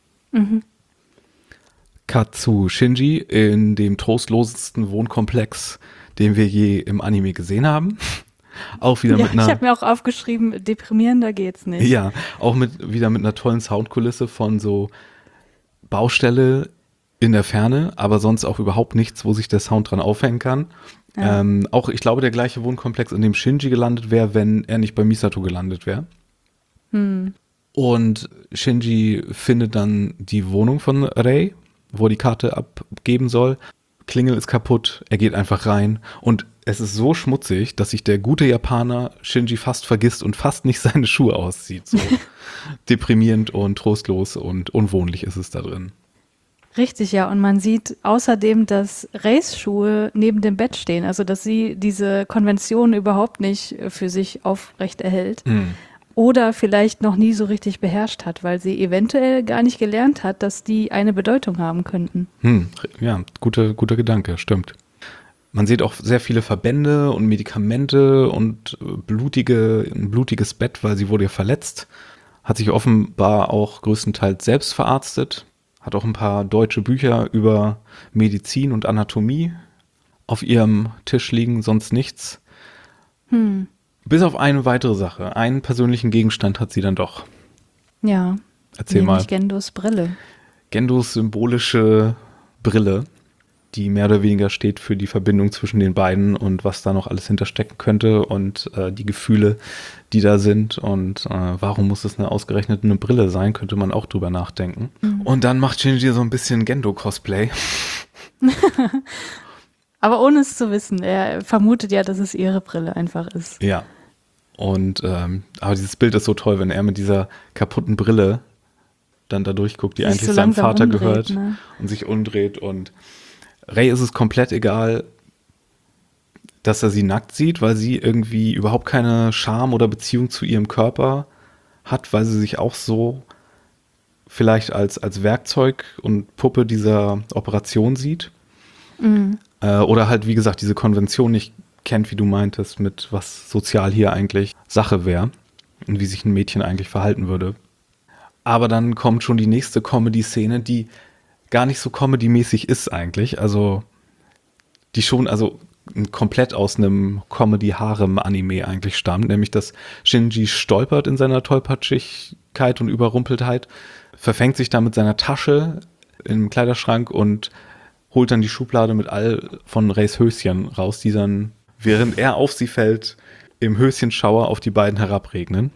S1: Cut zu Shinji in dem trostlosesten Wohnkomplex, den wir je im Anime gesehen haben. Auch wieder mit einer.
S2: Ich habe mir auch aufgeschrieben, deprimierender geht's nicht.
S1: Ja, auch wieder mit einer tollen Soundkulisse von so Baustelle in der Ferne, aber sonst auch überhaupt nichts, wo sich der Sound dran aufhängen kann. Ja. Auch, ich glaube, der gleiche Wohnkomplex, in dem Shinji gelandet wäre, wenn er nicht bei Misato gelandet wäre. Und Shinji findet dann die Wohnung von Rei, wo er die Karte abgeben soll. Klingel ist kaputt, er geht einfach rein und es ist so schmutzig, dass sich der gute Japaner Shinji fast vergisst und fast nicht seine Schuhe auszieht. So deprimierend und trostlos und unwohnlich ist es da drin.
S2: Richtig, ja. Und man sieht außerdem, dass Reis Schuhe neben dem Bett stehen. Also, dass sie diese Konvention überhaupt nicht für sich aufrecht erhält. Oder vielleicht noch nie so richtig beherrscht hat, weil sie eventuell gar nicht gelernt hat, dass die eine Bedeutung haben könnten.
S1: Ja, guter Gedanke, stimmt. Man sieht auch sehr viele Verbände und Medikamente und ein blutiges Bett, weil sie wurde ja verletzt. hat sich offenbar auch größtenteils selbst verarztet, hat auch ein paar deutsche Bücher über Medizin und Anatomie auf ihrem Tisch liegen, sonst nichts. Bis auf eine weitere Sache. Einen persönlichen Gegenstand hat sie dann doch.
S2: Ja,
S1: Erzähl mal.
S2: nämlich Gendos Brille.
S1: Gendos symbolische Brille, die mehr oder weniger steht für die Verbindung zwischen den beiden und was da noch alles hinterstecken könnte und die Gefühle, die da sind und warum muss es ausgerechnet eine Brille sein, könnte man auch drüber nachdenken. Und dann macht Shinji so ein bisschen Gendo-Cosplay.
S2: Aber ohne es zu wissen, er vermutet ja, dass es ihre Brille einfach ist.
S1: Ja. Und aber dieses Bild ist so toll, wenn er mit dieser kaputten Brille dann da durchguckt, die
S2: Sich
S1: eigentlich
S2: so
S1: seinem
S2: langsam
S1: Vater
S2: umdreht,
S1: gehört,
S2: ne?
S1: und sich umdreht. Und Rei ist es komplett egal, dass er sie nackt sieht, weil sie irgendwie überhaupt keine Scham oder Beziehung zu ihrem Körper hat, weil sie sich auch so vielleicht als Werkzeug und Puppe dieser Operation sieht. Oder halt, wie gesagt, diese Konvention nicht kennt, wie du meintest, mit was sozial hier eigentlich Sache wäre und wie sich ein Mädchen eigentlich verhalten würde. Aber dann kommt schon die nächste Comedy-Szene, die gar nicht so comedy-mäßig ist eigentlich. Also die schon komplett aus einem Comedy-Harem-Anime eigentlich stammt. Nämlich, dass Shinji stolpert in seiner Tollpatschigkeit und Überrumpeltheit, verfängt sich da mit seiner Tasche im Kleiderschrank und holt dann die Schublade mit all von Reis Höschen raus, die dann, während er auf sie fällt, im Höschenschauer auf die beiden herabregnen.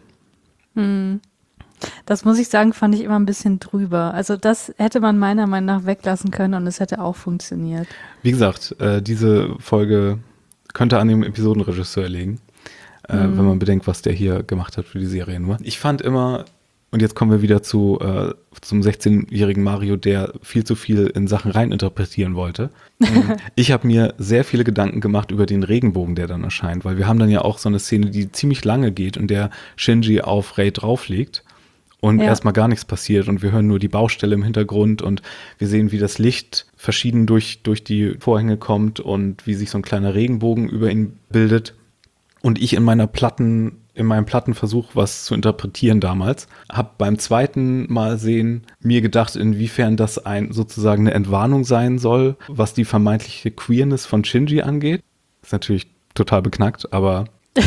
S2: Das muss ich sagen, fand ich immer ein bisschen drüber. Also das hätte man meiner Meinung nach weglassen können und es hätte auch funktioniert.
S1: Wie gesagt, diese Folge könnte an dem Episodenregisseur liegen, wenn man bedenkt, was der hier gemacht hat für die Serie nur. Ich fand immer, und jetzt kommen wir wieder zum 16-jährigen Mario, der viel zu viel in Sachen reininterpretieren wollte. Ich habe mir sehr viele Gedanken gemacht über den Regenbogen, der dann erscheint, weil wir haben dann ja auch so eine Szene, die ziemlich lange geht, in der Shinji auf Rei drauf liegt. Und erstmal gar nichts passiert und wir hören nur die Baustelle im Hintergrund und wir sehen, wie das Licht verschieden durch die Vorhänge kommt und wie sich so ein kleiner Regenbogen über ihn bildet. Und ich in meinem Plattenversuch, was zu interpretieren damals, habe beim zweiten Mal sehen mir gedacht, inwiefern das sozusagen eine Entwarnung sein soll, was die vermeintliche Queerness von Shinji angeht. Ist natürlich total beknackt, aber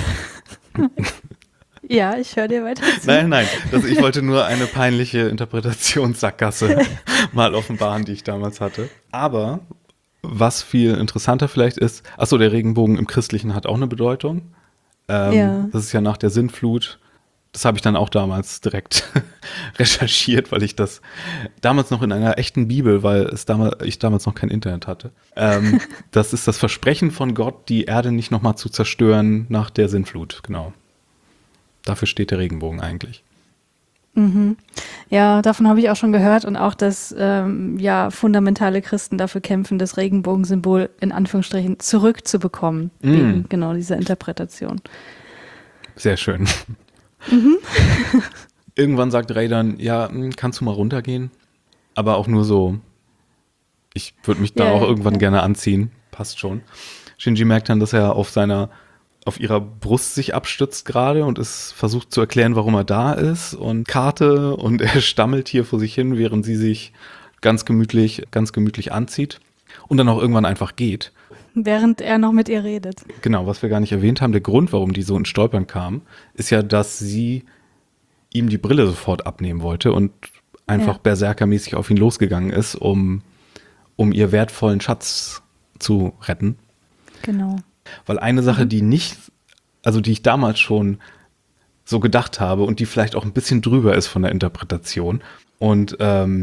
S2: Ja, ich höre dir weiter zu.
S1: Nein. Ich wollte nur eine peinliche Interpretationssackgasse mal offenbaren, die ich damals hatte. Aber was viel interessanter vielleicht ist, der Regenbogen im Christlichen hat auch eine Bedeutung.
S2: Ja.
S1: Das ist ja nach der Sintflut. Das habe ich dann auch damals direkt recherchiert, weil ich das damals noch in einer echten Bibel, weil ich damals noch kein Internet hatte. Das ist das Versprechen von Gott, die Erde nicht nochmal zu zerstören nach der Sintflut, genau. Dafür steht der Regenbogen eigentlich.
S2: Ja, davon habe ich auch schon gehört und auch, dass fundamentale Christen dafür kämpfen, das Regenbogensymbol in Anführungsstrichen zurückzubekommen, wegen genau dieser Interpretation.
S1: Sehr schön. Irgendwann sagt Rei dann, ja, kannst du mal runtergehen? Aber auch nur so, ich würde mich da auch irgendwann gerne anziehen, passt schon. Shinji merkt dann, dass er auf ihrer Brust sich abstützt gerade und es versucht zu erklären, warum er da ist und Karte und er stammelt hier vor sich hin, während sie sich ganz gemütlich anzieht und dann auch irgendwann einfach geht.
S2: Während er noch mit ihr redet.
S1: Genau, was wir gar nicht erwähnt haben, der Grund, warum die so ins Stolpern kam, ist ja, dass sie ihm die Brille sofort abnehmen wollte und einfach berserkermäßig auf ihn losgegangen ist, um ihr wertvollen Schatz zu retten.
S2: Genau.
S1: Weil eine Sache, die ich damals schon so gedacht habe und die vielleicht auch ein bisschen drüber ist von der Interpretation und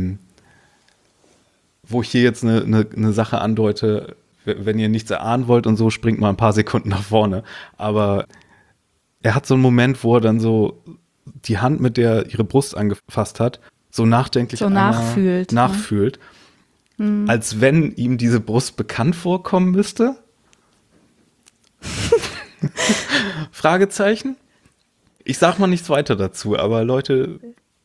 S1: wo ich hier jetzt eine Sache andeute, wenn ihr nichts erahnen wollt und so, springt mal ein paar Sekunden nach vorne. Aber er hat so einen Moment, wo er dann so die Hand, mit der ihre Brust angefasst hat, so nachdenklich
S2: so nachfühlt.
S1: Als wenn ihm diese Brust bekannt vorkommen müsste. Fragezeichen? Ich sag mal nichts weiter dazu, aber Leute,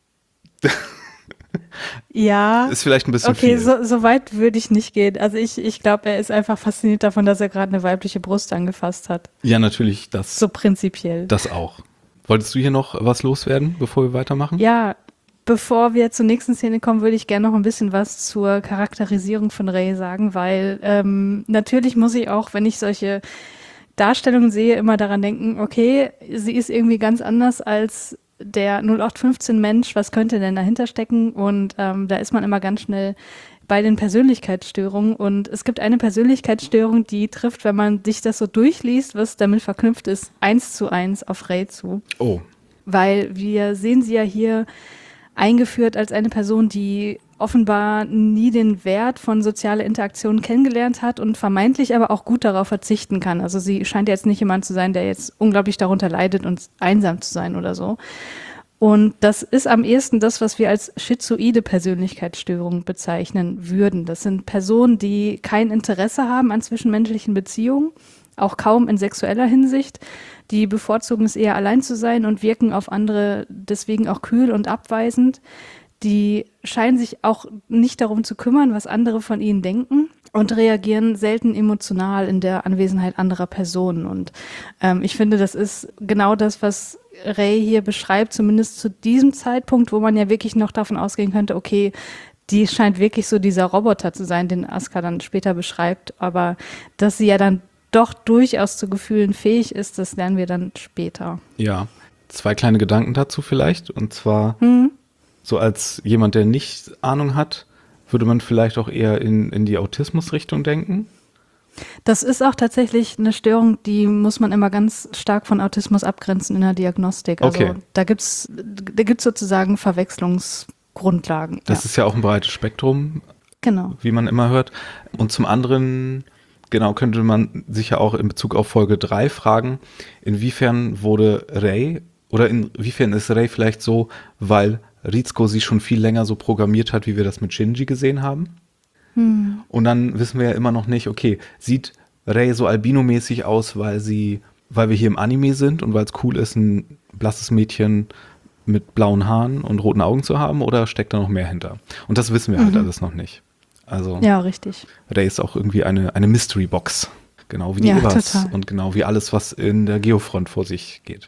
S2: ja,
S1: ist vielleicht ein bisschen viel.
S2: Okay, so weit würde ich nicht gehen. Also ich glaube, er ist einfach fasziniert davon, dass er gerade eine weibliche Brust angefasst hat.
S1: Ja, natürlich,
S2: So prinzipiell.
S1: das auch. Wolltest du hier noch was loswerden, bevor wir weitermachen?
S2: Ja, bevor wir zur nächsten Szene kommen, würde ich gerne noch ein bisschen was zur Charakterisierung von Rey sagen, weil natürlich muss ich auch, wenn ich solche Darstellungen sehe, immer daran denken, okay, sie ist irgendwie ganz anders als der 0815 Mensch, was könnte denn dahinter stecken? Und da ist man immer ganz schnell bei den Persönlichkeitsstörungen. Und es gibt eine Persönlichkeitsstörung, die trifft, wenn man sich das so durchliest, was damit verknüpft ist, 1:1 auf Rey zu.
S1: Oh.
S2: Weil wir sehen sie ja hier eingeführt als eine Person, die offenbar nie den Wert von sozialer Interaktion kennengelernt hat und vermeintlich aber auch gut darauf verzichten kann. Also sie scheint jetzt nicht jemand zu sein, der jetzt unglaublich darunter leidet und einsam zu sein oder so. Und das ist am ehesten das, was wir als schizoide Persönlichkeitsstörung bezeichnen würden. Das sind Personen, die kein Interesse haben an zwischenmenschlichen Beziehungen, auch kaum in sexueller Hinsicht. Die bevorzugen es eher allein zu sein und wirken auf andere deswegen auch kühl und abweisend. Die scheinen sich auch nicht darum zu kümmern, was andere von ihnen denken und reagieren selten emotional in der Anwesenheit anderer Personen. Und ich finde, das ist genau das, was Rey hier beschreibt, zumindest zu diesem Zeitpunkt, wo man ja wirklich noch davon ausgehen könnte, okay, die scheint wirklich so dieser Roboter zu sein, den Asuka dann später beschreibt. Aber dass sie ja dann doch durchaus zu Gefühlen fähig ist, das lernen wir dann später.
S1: Ja, 2 kleine Gedanken dazu vielleicht. Und zwar, so als jemand, der nicht Ahnung hat, würde man vielleicht auch eher in die Autismusrichtung denken.
S2: Das ist auch tatsächlich eine Störung, die muss man immer ganz stark von Autismus abgrenzen in der Diagnostik. Also
S1: Okay.
S2: da gibt's sozusagen Verwechslungsgrundlagen.
S1: Das ist ja auch ein breites Spektrum,
S2: Genau.
S1: wie man immer hört. Und zum anderen, genau, könnte man sich ja auch in Bezug auf Folge 3 fragen, inwiefern wurde Rey oder inwiefern ist Rey vielleicht so, weil Rizko sie schon viel länger so programmiert hat, wie wir das mit Shinji gesehen haben. Und dann wissen wir ja immer noch nicht, okay, sieht Rey so albinomäßig aus, weil wir hier im Anime sind und weil es cool ist, ein blasses Mädchen mit blauen Haaren und roten Augen zu haben, oder steckt da noch mehr hinter? Und das wissen wir halt alles noch nicht. Also
S2: Ja, richtig.
S1: Rey ist auch irgendwie eine Mystery Box. Genau wie die
S2: Ja,
S1: Evas
S2: total.
S1: und genau wie alles, was in der Geofront vor sich geht.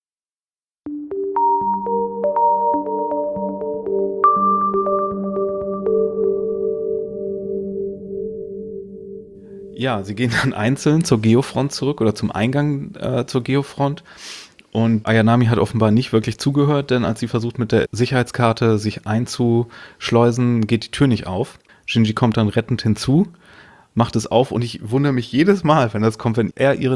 S1: Ja, sie gehen dann einzeln zur Geofront zurück oder zum Eingang zur Geofront. Und Ayanami hat offenbar nicht wirklich zugehört, denn als sie versucht, mit der Sicherheitskarte sich einzuschleusen, geht die Tür nicht auf. Shinji kommt dann rettend hinzu, macht es auf, und ich wundere mich jedes Mal, wenn das kommt, wenn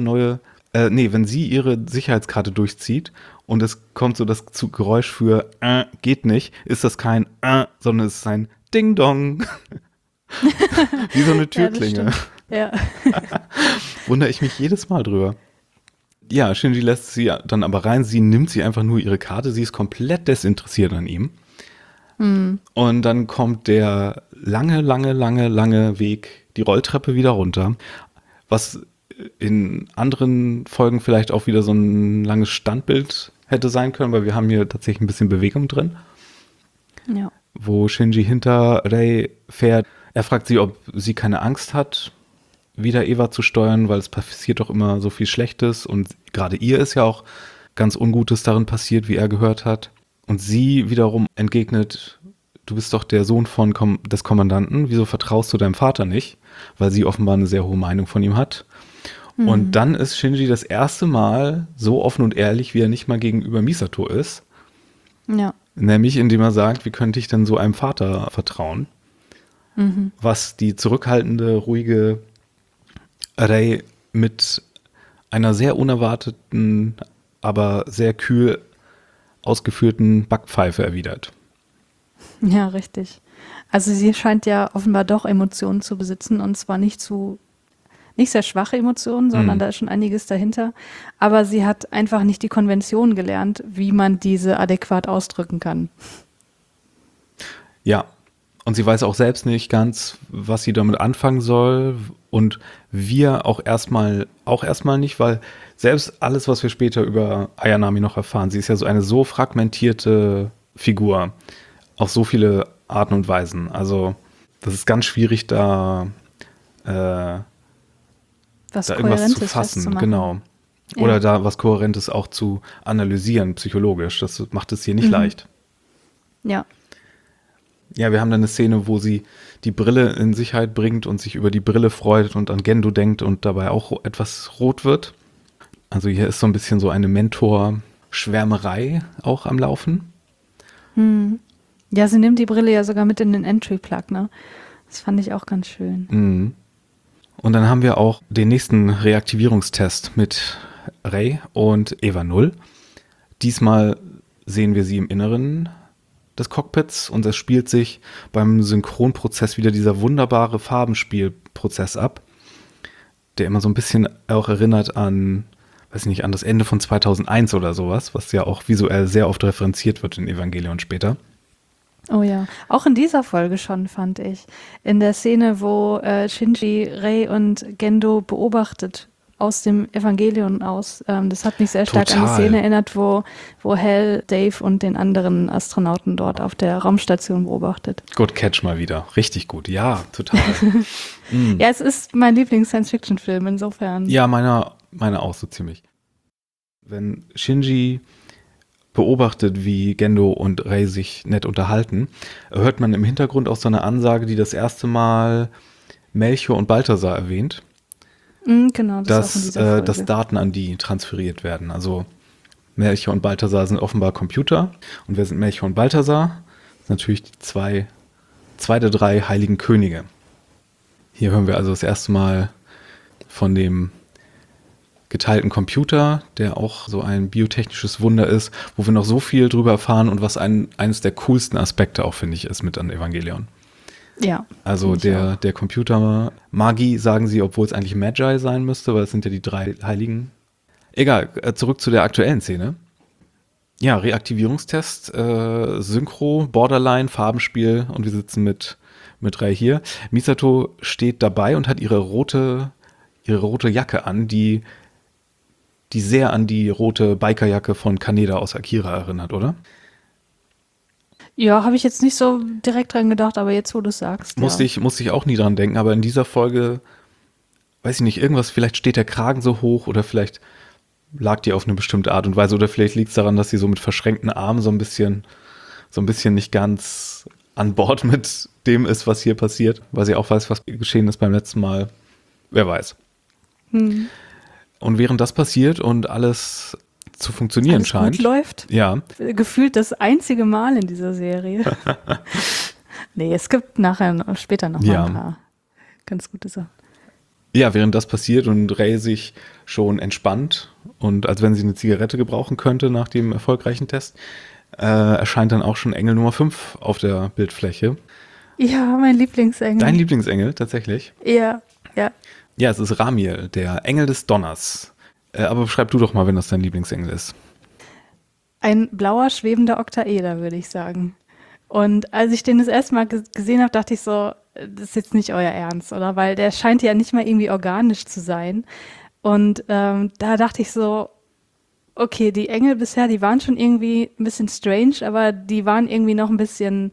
S1: wenn sie ihre Sicherheitskarte durchzieht und es kommt so das Geräusch für geht nicht, ist das kein sondern es ist ein Ding-Dong. Wie so eine Türklinge.
S2: Ja.
S1: Wundere ich mich jedes Mal drüber. Ja, Shinji lässt sie dann aber rein. Sie nimmt sie einfach nur ihre Karte. Sie ist komplett desinteressiert an ihm. Und dann kommt der lange Weg, die Rolltreppe wieder runter. Was in anderen Folgen vielleicht auch wieder so ein langes Standbild hätte sein können, weil wir haben hier tatsächlich ein bisschen Bewegung drin.
S2: Ja.
S1: Wo Shinji hinter Rey fährt. Er fragt sie, ob sie keine Angst hat, wieder Eva zu steuern, weil es passiert doch immer so viel Schlechtes und gerade ihr ist ja auch ganz Ungutes darin passiert, wie er gehört hat. Und sie wiederum entgegnet, du bist doch der Sohn des Kommandanten, wieso vertraust du deinem Vater nicht? Weil sie offenbar eine sehr hohe Meinung von ihm hat. Und dann ist Shinji das erste Mal so offen und ehrlich, wie er nicht mal gegenüber Misato ist.
S2: Ja.
S1: Nämlich, indem er sagt, wie könnte ich denn so einem Vater vertrauen? Was die zurückhaltende, ruhige Rey mit einer sehr unerwarteten, aber sehr kühl ausgeführten Backpfeife erwidert.
S2: Ja, richtig. Also sie scheint ja offenbar doch Emotionen zu besitzen, und zwar nicht sehr schwache Emotionen, sondern da ist schon einiges dahinter. Aber sie hat einfach nicht die Konvention gelernt, wie man diese adäquat ausdrücken kann.
S1: Ja, und sie weiß auch selbst nicht ganz, was sie damit anfangen soll, und wir auch erstmal nicht, weil selbst alles, was wir später über Ayanami noch erfahren, sie ist ja so eine so fragmentierte Figur, auf so viele Arten und Weisen. Also das ist ganz schwierig, da
S2: Was
S1: irgendwas zu
S2: Kohärentes
S1: fassen.
S2: festzumachen.
S1: Genau. Oder da was Kohärentes auch zu analysieren, psychologisch. Das macht es hier nicht leicht.
S2: Ja.
S1: Ja, wir haben dann eine Szene, wo sie die Brille in Sicherheit bringt und sich über die Brille freut und an Gendo denkt und dabei auch etwas rot wird. Also hier ist so ein bisschen so eine Mentor-Schwärmerei auch am Laufen.
S2: Ja, sie nimmt die Brille ja sogar mit in den Entry-Plug, ne? Das fand ich auch ganz schön.
S1: Mhm. Und dann haben wir auch den nächsten Reaktivierungstest mit Rey und Eva 0. Diesmal sehen wir sie im Inneren des Cockpits und es spielt sich beim Synchronprozess wieder dieser wunderbare Farbenspielprozess ab, der immer so ein bisschen auch erinnert an, weiß ich nicht, an das Ende von 2001 oder sowas, was ja auch visuell sehr oft referenziert wird in Evangelion später.
S2: Oh ja, auch in dieser Folge schon, fand ich. In der Szene, wo Shinji, Rey und Gendo beobachtet aus dem Evangelion aus. Das hat mich sehr stark an die Szene erinnert, wo Hal, Dave und den anderen Astronauten dort auf der Raumstation beobachtet.
S1: Good catch mal wieder. Richtig gut. Ja, total.
S2: Ja, es ist mein Lieblings-Science-Fiction-Film, insofern.
S1: Ja, meiner auch so ziemlich. Wenn Shinji beobachtet, wie Gendo und Rey sich nett unterhalten, hört man im Hintergrund auch so eine Ansage, die das erste Mal Melchior und Balthasar erwähnt.
S2: Genau, das ist auch in
S1: dass,
S2: dieser Folge.
S1: dass Daten an die transferiert werden. Also Melchior und Balthasar sind offenbar Computer. Und wer sind Melchior und Balthasar? Das sind natürlich die zwei der drei heiligen Könige. Hier hören wir also das erste Mal von dem geteilten Computer, der auch so ein biotechnisches Wunder ist, wo wir noch so viel drüber erfahren und was eines der coolsten Aspekte auch, finde ich, ist mit an Evangelion.
S2: Ja.
S1: Also der Computer Magie, sagen sie, obwohl es eigentlich Magi sein müsste, weil es sind ja die drei Heiligen. Egal, zurück zu der aktuellen Szene. Ja, Reaktivierungstest, Synchro, Borderline, Farbenspiel und wir sitzen mit Rey hier. Misato steht dabei und hat ihre rote Jacke an, die sehr an die rote Bikerjacke von Kaneda aus Akira erinnert, oder?
S2: Ja, habe ich jetzt nicht so direkt dran gedacht, aber jetzt, wo du es sagst.
S1: Musste ich auch nie dran denken, aber in dieser Folge, weiß ich nicht, irgendwas, vielleicht steht der Kragen so hoch oder vielleicht lag die auf eine bestimmte Art und Weise oder vielleicht liegt es daran, dass sie so mit verschränkten Armen so ein bisschen nicht ganz an Bord mit dem ist, was hier passiert, weil sie auch weiß, was geschehen ist beim letzten Mal. Wer weiß. Und während das passiert und alles zu funktionieren
S2: alles
S1: scheint.
S2: Gut läuft.
S1: Ja.
S2: Gefühlt das einzige Mal in dieser Serie. Nee, es gibt später noch mal ein paar ganz gute Sachen.
S1: Ja, während das passiert und Rey sich schon entspannt und als wenn sie eine Zigarette gebrauchen könnte nach dem erfolgreichen Test, erscheint dann auch schon Engel Nummer 5 auf der Bildfläche.
S2: Ja, mein Lieblingsengel.
S1: Dein Lieblingsengel, tatsächlich?
S2: Ja.
S1: Ja, es ist Ramiel, der Engel des Donners. Aber beschreib du doch mal, wenn das dein Lieblingsengel ist.
S2: Ein blauer, schwebender Oktaeder, würde ich sagen. Und als ich den das erste Mal gesehen habe, dachte ich so, das ist jetzt nicht euer Ernst, oder? Weil der scheint ja nicht mal irgendwie organisch zu sein. Und da dachte ich so, okay, die Engel bisher, die waren schon irgendwie ein bisschen strange, aber die waren irgendwie noch ein bisschen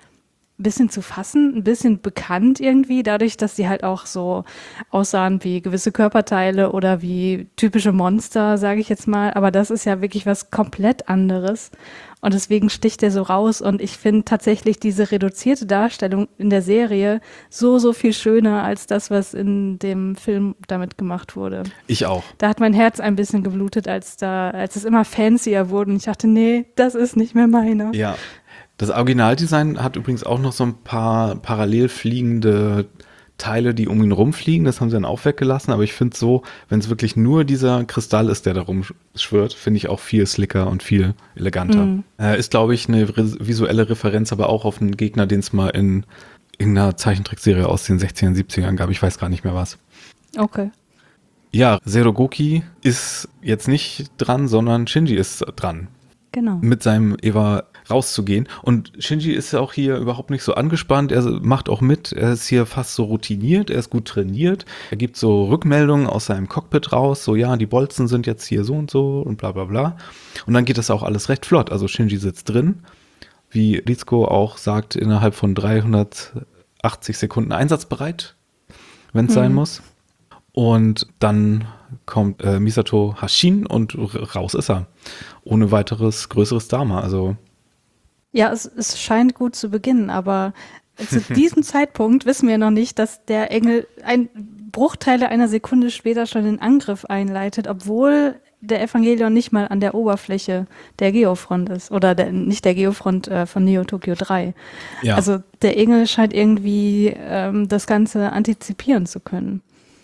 S2: zu fassen, ein bisschen bekannt irgendwie, dadurch, dass sie halt auch so aussahen wie gewisse Körperteile oder wie typische Monster, sage ich jetzt mal. Aber das ist ja wirklich was komplett anderes. Und deswegen sticht der so raus. Und ich finde tatsächlich diese reduzierte Darstellung in der Serie so viel schöner als das, was in dem Film damit gemacht wurde.
S1: Ich auch.
S2: Da hat mein Herz ein bisschen geblutet, als es immer fancier wurde. Und ich dachte, nee, das ist nicht mehr meine.
S1: Ja. Das Originaldesign hat übrigens auch noch so ein paar parallel fliegende Teile, die um ihn rumfliegen. Das haben sie dann auch weggelassen. Aber ich finde so, wenn es wirklich nur dieser Kristall ist, der da rumschwirrt, finde ich auch viel slicker und viel eleganter. Ist, glaube ich, eine visuelle Referenz, aber auch auf einen Gegner, den es mal in irgendeiner Zeichentrickserie aus den 60ern, 70ern gab. Ich weiß gar nicht mehr was.
S2: Okay.
S1: Ja, Serogoki ist jetzt nicht dran, sondern Shinji ist dran.
S2: Genau.
S1: Mit seinem Eva rauszugehen. Und Shinji ist ja auch hier überhaupt nicht so angespannt. Er macht auch mit. Er ist hier fast so routiniert. Er ist gut trainiert. Er gibt so Rückmeldungen aus seinem Cockpit raus. So, ja, die Bolzen sind jetzt hier so und bla bla bla. Und dann geht das auch alles recht flott. Also Shinji sitzt drin. Wie Rizko auch sagt, innerhalb von 380 Sekunden einsatzbereit, wenn es sein muss. Und dann kommt Misato Hashin und raus ist er. Ohne weiteres größeres Drama. Also
S2: Ja, es scheint gut zu beginnen, aber zu diesem Zeitpunkt wissen wir noch nicht, dass der Engel ein Bruchteile einer Sekunde später schon den Angriff einleitet, obwohl der Evangelion nicht mal an der Oberfläche der Geofront ist. Oder nicht der Geofront von Neo Tokyo 3.
S1: ja.
S2: Also der Engel scheint irgendwie das Ganze antizipieren zu können.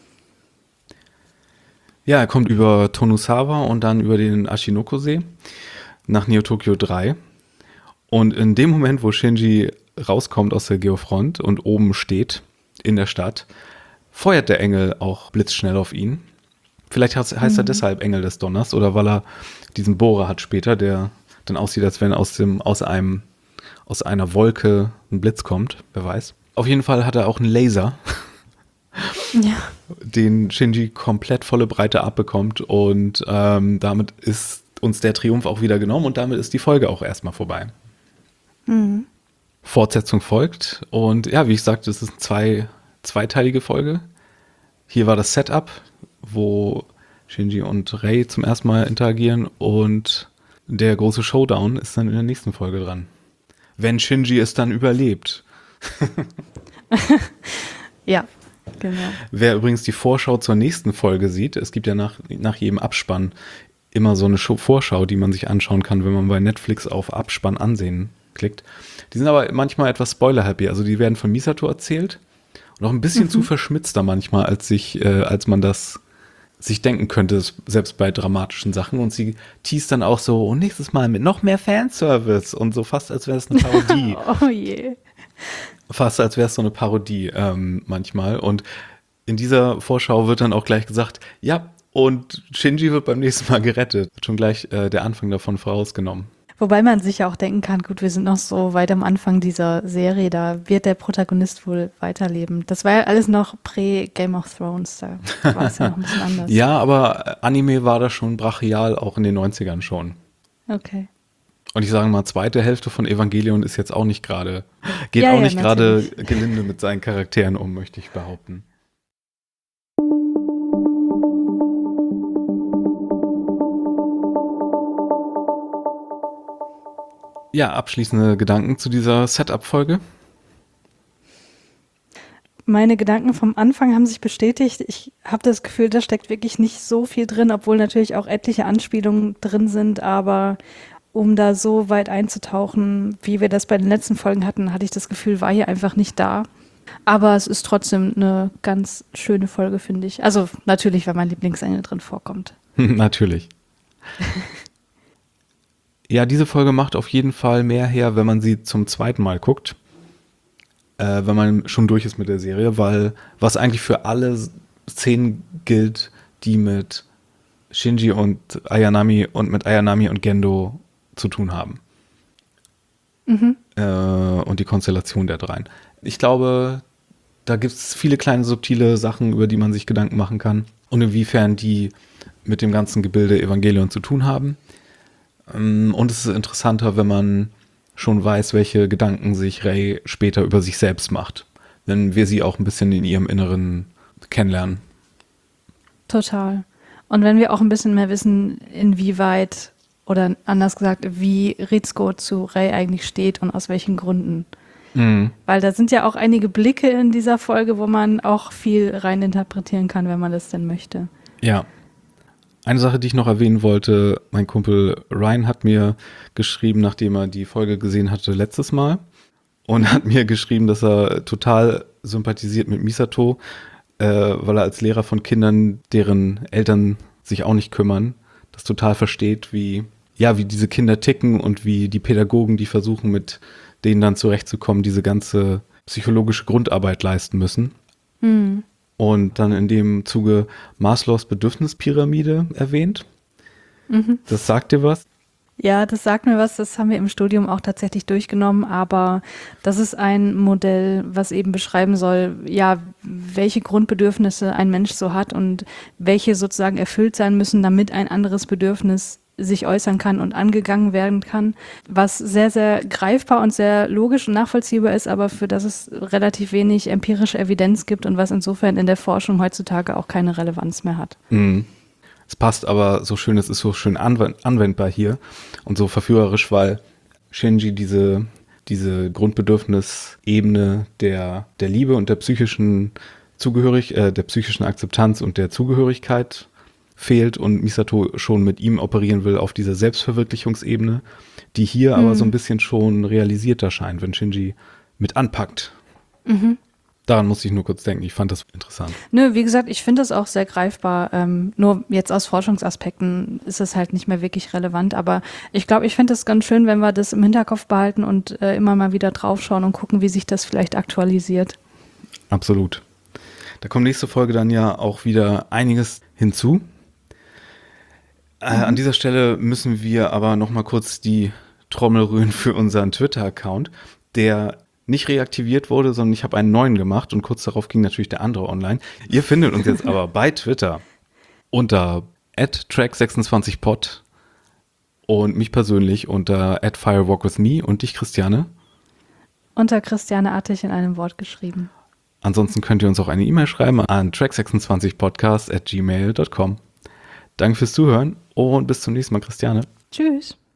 S1: Ja, er kommt über Tonusawa und dann über den Ashinoko-See nach Neo Tokyo 3. Und in dem Moment, wo Shinji rauskommt aus der Geofront und oben steht in der Stadt, feuert der Engel auch blitzschnell auf ihn. Vielleicht heißt er deshalb Engel des Donners oder weil er diesen Bohrer hat später, der dann aussieht, als wenn aus einer Wolke ein Blitz kommt. Wer weiß. Auf jeden Fall hat er auch einen Laser,
S2: Ja.
S1: den Shinji komplett volle Breite abbekommt und damit ist uns der Triumph auch wieder genommen und damit ist die Folge auch erstmal vorbei.
S2: Mhm.
S1: Fortsetzung folgt und ja, wie ich sagte, es ist eine zweiteilige Folge. Hier war das Setup, wo Shinji und Rei zum ersten Mal interagieren und der große Showdown ist dann in der nächsten Folge dran. Wenn Shinji es dann überlebt.
S2: Ja, genau.
S1: Wer übrigens die Vorschau zur nächsten Folge sieht, es gibt ja nach jedem Abspann immer so eine Vorschau, die man sich anschauen kann, wenn man bei Netflix auf Abspann ansehen klickt. Die sind aber manchmal etwas spoiler-happy, also die werden von Misato erzählt und auch ein bisschen zu verschmitzter manchmal, als man das sich denken könnte, selbst bei dramatischen Sachen. Und sie teast dann auch so, und nächstes Mal mit noch mehr Fanservice und so fast, als wäre es eine Parodie.
S2: Oh je.
S1: Fast, als wäre es so eine Parodie manchmal. Und in dieser Vorschau wird dann auch gleich gesagt, ja, und Shinji wird beim nächsten Mal gerettet. Wird schon gleich der Anfang davon vorausgenommen.
S2: Wobei man sich ja auch denken kann, gut, wir sind noch so weit am Anfang dieser Serie, da wird der Protagonist wohl weiterleben. Das war ja alles noch prä-Game of Thrones, da war es ja noch ein bisschen anders.
S1: Ja, aber Anime war da schon brachial, auch in den 90ern schon.
S2: Okay.
S1: Und ich sage mal, zweite Hälfte von Evangelion ist jetzt auch nicht gerade,
S2: Ja,
S1: gerade gelinde mit seinen Charakteren um, möchte ich behaupten. Ja, abschließende Gedanken zu dieser Setup-Folge.
S2: Meine Gedanken vom Anfang haben sich bestätigt. Ich habe das Gefühl, da steckt wirklich nicht so viel drin, obwohl natürlich auch etliche Anspielungen drin sind. Aber um da so weit einzutauchen, wie wir das bei den letzten Folgen hatten, hatte ich das Gefühl, war hier einfach nicht da. Aber es ist trotzdem eine ganz schöne Folge, finde ich. Also natürlich, weil mein Lieblingsengel drin vorkommt.
S1: Natürlich. Ja, diese Folge macht auf jeden Fall mehr her, wenn man sie zum zweiten Mal guckt. Wenn man schon durch ist mit der Serie, weil was eigentlich für alle Szenen gilt, die mit Shinji und Ayanami und Gendo zu tun haben. Und die Konstellation der dreien. Ich glaube, da gibt es viele kleine subtile Sachen, über die man sich Gedanken machen kann und inwiefern die mit dem ganzen Gebilde Evangelion zu tun haben. Und es ist interessanter, wenn man schon weiß, welche Gedanken sich Rei später über sich selbst macht. Wenn wir sie auch ein bisschen in ihrem Inneren kennenlernen.
S2: Total. Und wenn wir auch ein bisschen mehr wissen, inwieweit, oder anders gesagt, wie Ritsuko zu Rei eigentlich steht und aus welchen Gründen.
S1: Mhm.
S2: Weil da sind ja auch einige Blicke in dieser Folge, wo man auch viel reininterpretieren kann, wenn man das denn möchte.
S1: Ja. Eine Sache, die ich noch erwähnen wollte, mein Kumpel Ryan hat mir geschrieben, nachdem er die Folge gesehen hatte letztes Mal und hat mir geschrieben, dass er total sympathisiert mit Misato, weil er als Lehrer von Kindern, deren Eltern sich auch nicht kümmern, das total versteht, wie diese Kinder ticken und wie die Pädagogen, die versuchen, mit denen dann zurechtzukommen, diese ganze psychologische Grundarbeit leisten müssen.
S2: Mhm.
S1: Und dann in dem Zuge Maslows Bedürfnispyramide erwähnt. Mhm. Das sagt dir was?
S2: Ja, das sagt mir was. Das haben wir im Studium auch tatsächlich durchgenommen. Aber das ist ein Modell, was eben beschreiben soll, ja, welche Grundbedürfnisse ein Mensch so hat und welche sozusagen erfüllt sein müssen, damit ein anderes Bedürfnis sich äußern kann und angegangen werden kann, was sehr, sehr greifbar und sehr logisch und nachvollziehbar ist, aber für das es relativ wenig empirische Evidenz gibt und was insofern in der Forschung heutzutage auch keine Relevanz mehr hat.
S1: Mhm. Es passt aber so schön, es ist so schön anwendbar hier und so verführerisch, weil Shinji diese Grundbedürfnisebene der Liebe und der psychischen der psychischen Akzeptanz und der Zugehörigkeit fehlt und Misato schon mit ihm operieren will auf dieser Selbstverwirklichungsebene, die hier aber so ein bisschen schon realisierter scheint, wenn Shinji mit anpackt. Daran musste ich nur kurz denken, ich fand das interessant.
S2: Nö, wie gesagt, ich finde das auch sehr greifbar. Nur jetzt aus Forschungsaspekten ist es halt nicht mehr wirklich relevant. Aber ich glaube, ich finde es ganz schön, wenn wir das im Hinterkopf behalten und immer mal wieder draufschauen und gucken, wie sich das vielleicht aktualisiert.
S1: Absolut. Da kommt nächste Folge dann ja auch wieder einiges hinzu. An dieser Stelle müssen wir aber noch mal kurz die Trommel rühren für unseren Twitter-Account, der nicht reaktiviert wurde, sondern ich habe einen neuen gemacht und kurz darauf ging natürlich der andere online. Ihr findet uns jetzt aber bei Twitter unter @track26pod und mich persönlich unter @firewalkwithme und dich, Christiane.
S2: Unter Christiane Artig in einem Wort geschrieben.
S1: Ansonsten könnt ihr uns auch eine E-Mail schreiben an track26podcast@gmail.com. Danke fürs Zuhören und bis zum nächsten Mal, Christiane.
S2: Tschüss.